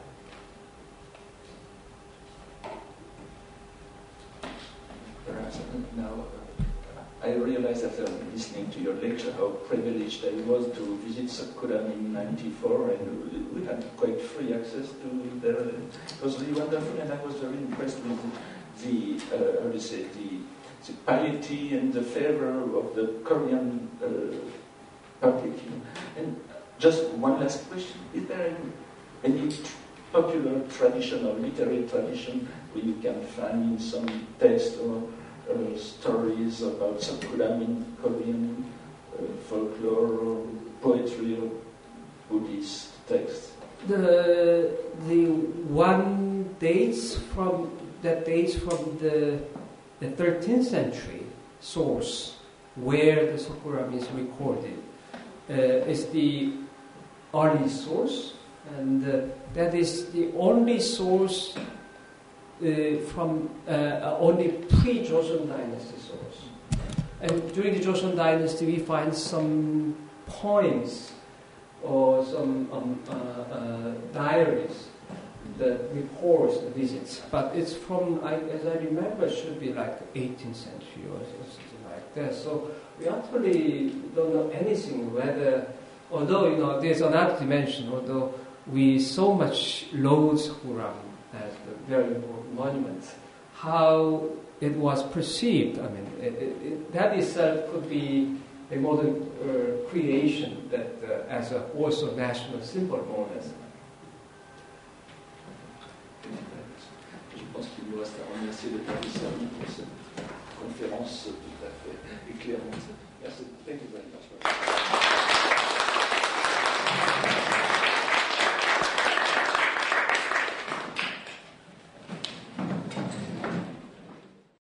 Now, uh, I realize after listening to your lecture how privileged I was to visit Sokuram in ninety-four, and we had quite free access to there. It was really wonderful, and I was very impressed with the, uh, how to say, the, the piety and the fervor of the Korean uh, public. You know. And just one last question: is there any, any popular tradition or literary tradition where you can find in some text or uh, stories about Sokuram in Korean uh, folklore or poetry or Buddhist text? The the one dates from that dates from the the thirteenth century source where the Sokuram is recorded uh, is the early source. And uh, that is the only source uh, from uh, only pre-Joseon dynasty source. And during the Joseon dynasty, we find some poems or some um, uh, uh, diaries that records the visits. But it's from, I, as I remember, it should be like eighteenth century or something like that. So we actually don't know anything whether, although, you know, there's another dimension, although we so much loathe Sokuram as a very important monument, how it was perceived. I mean, it, it, it, that itself could be a modern uh, creation that uh, as a also national symbol, more or less. Je pense qu'il nous reste à remercier le professeur pour cette conférence tout à fait éclairante. Merci. Thank you very much.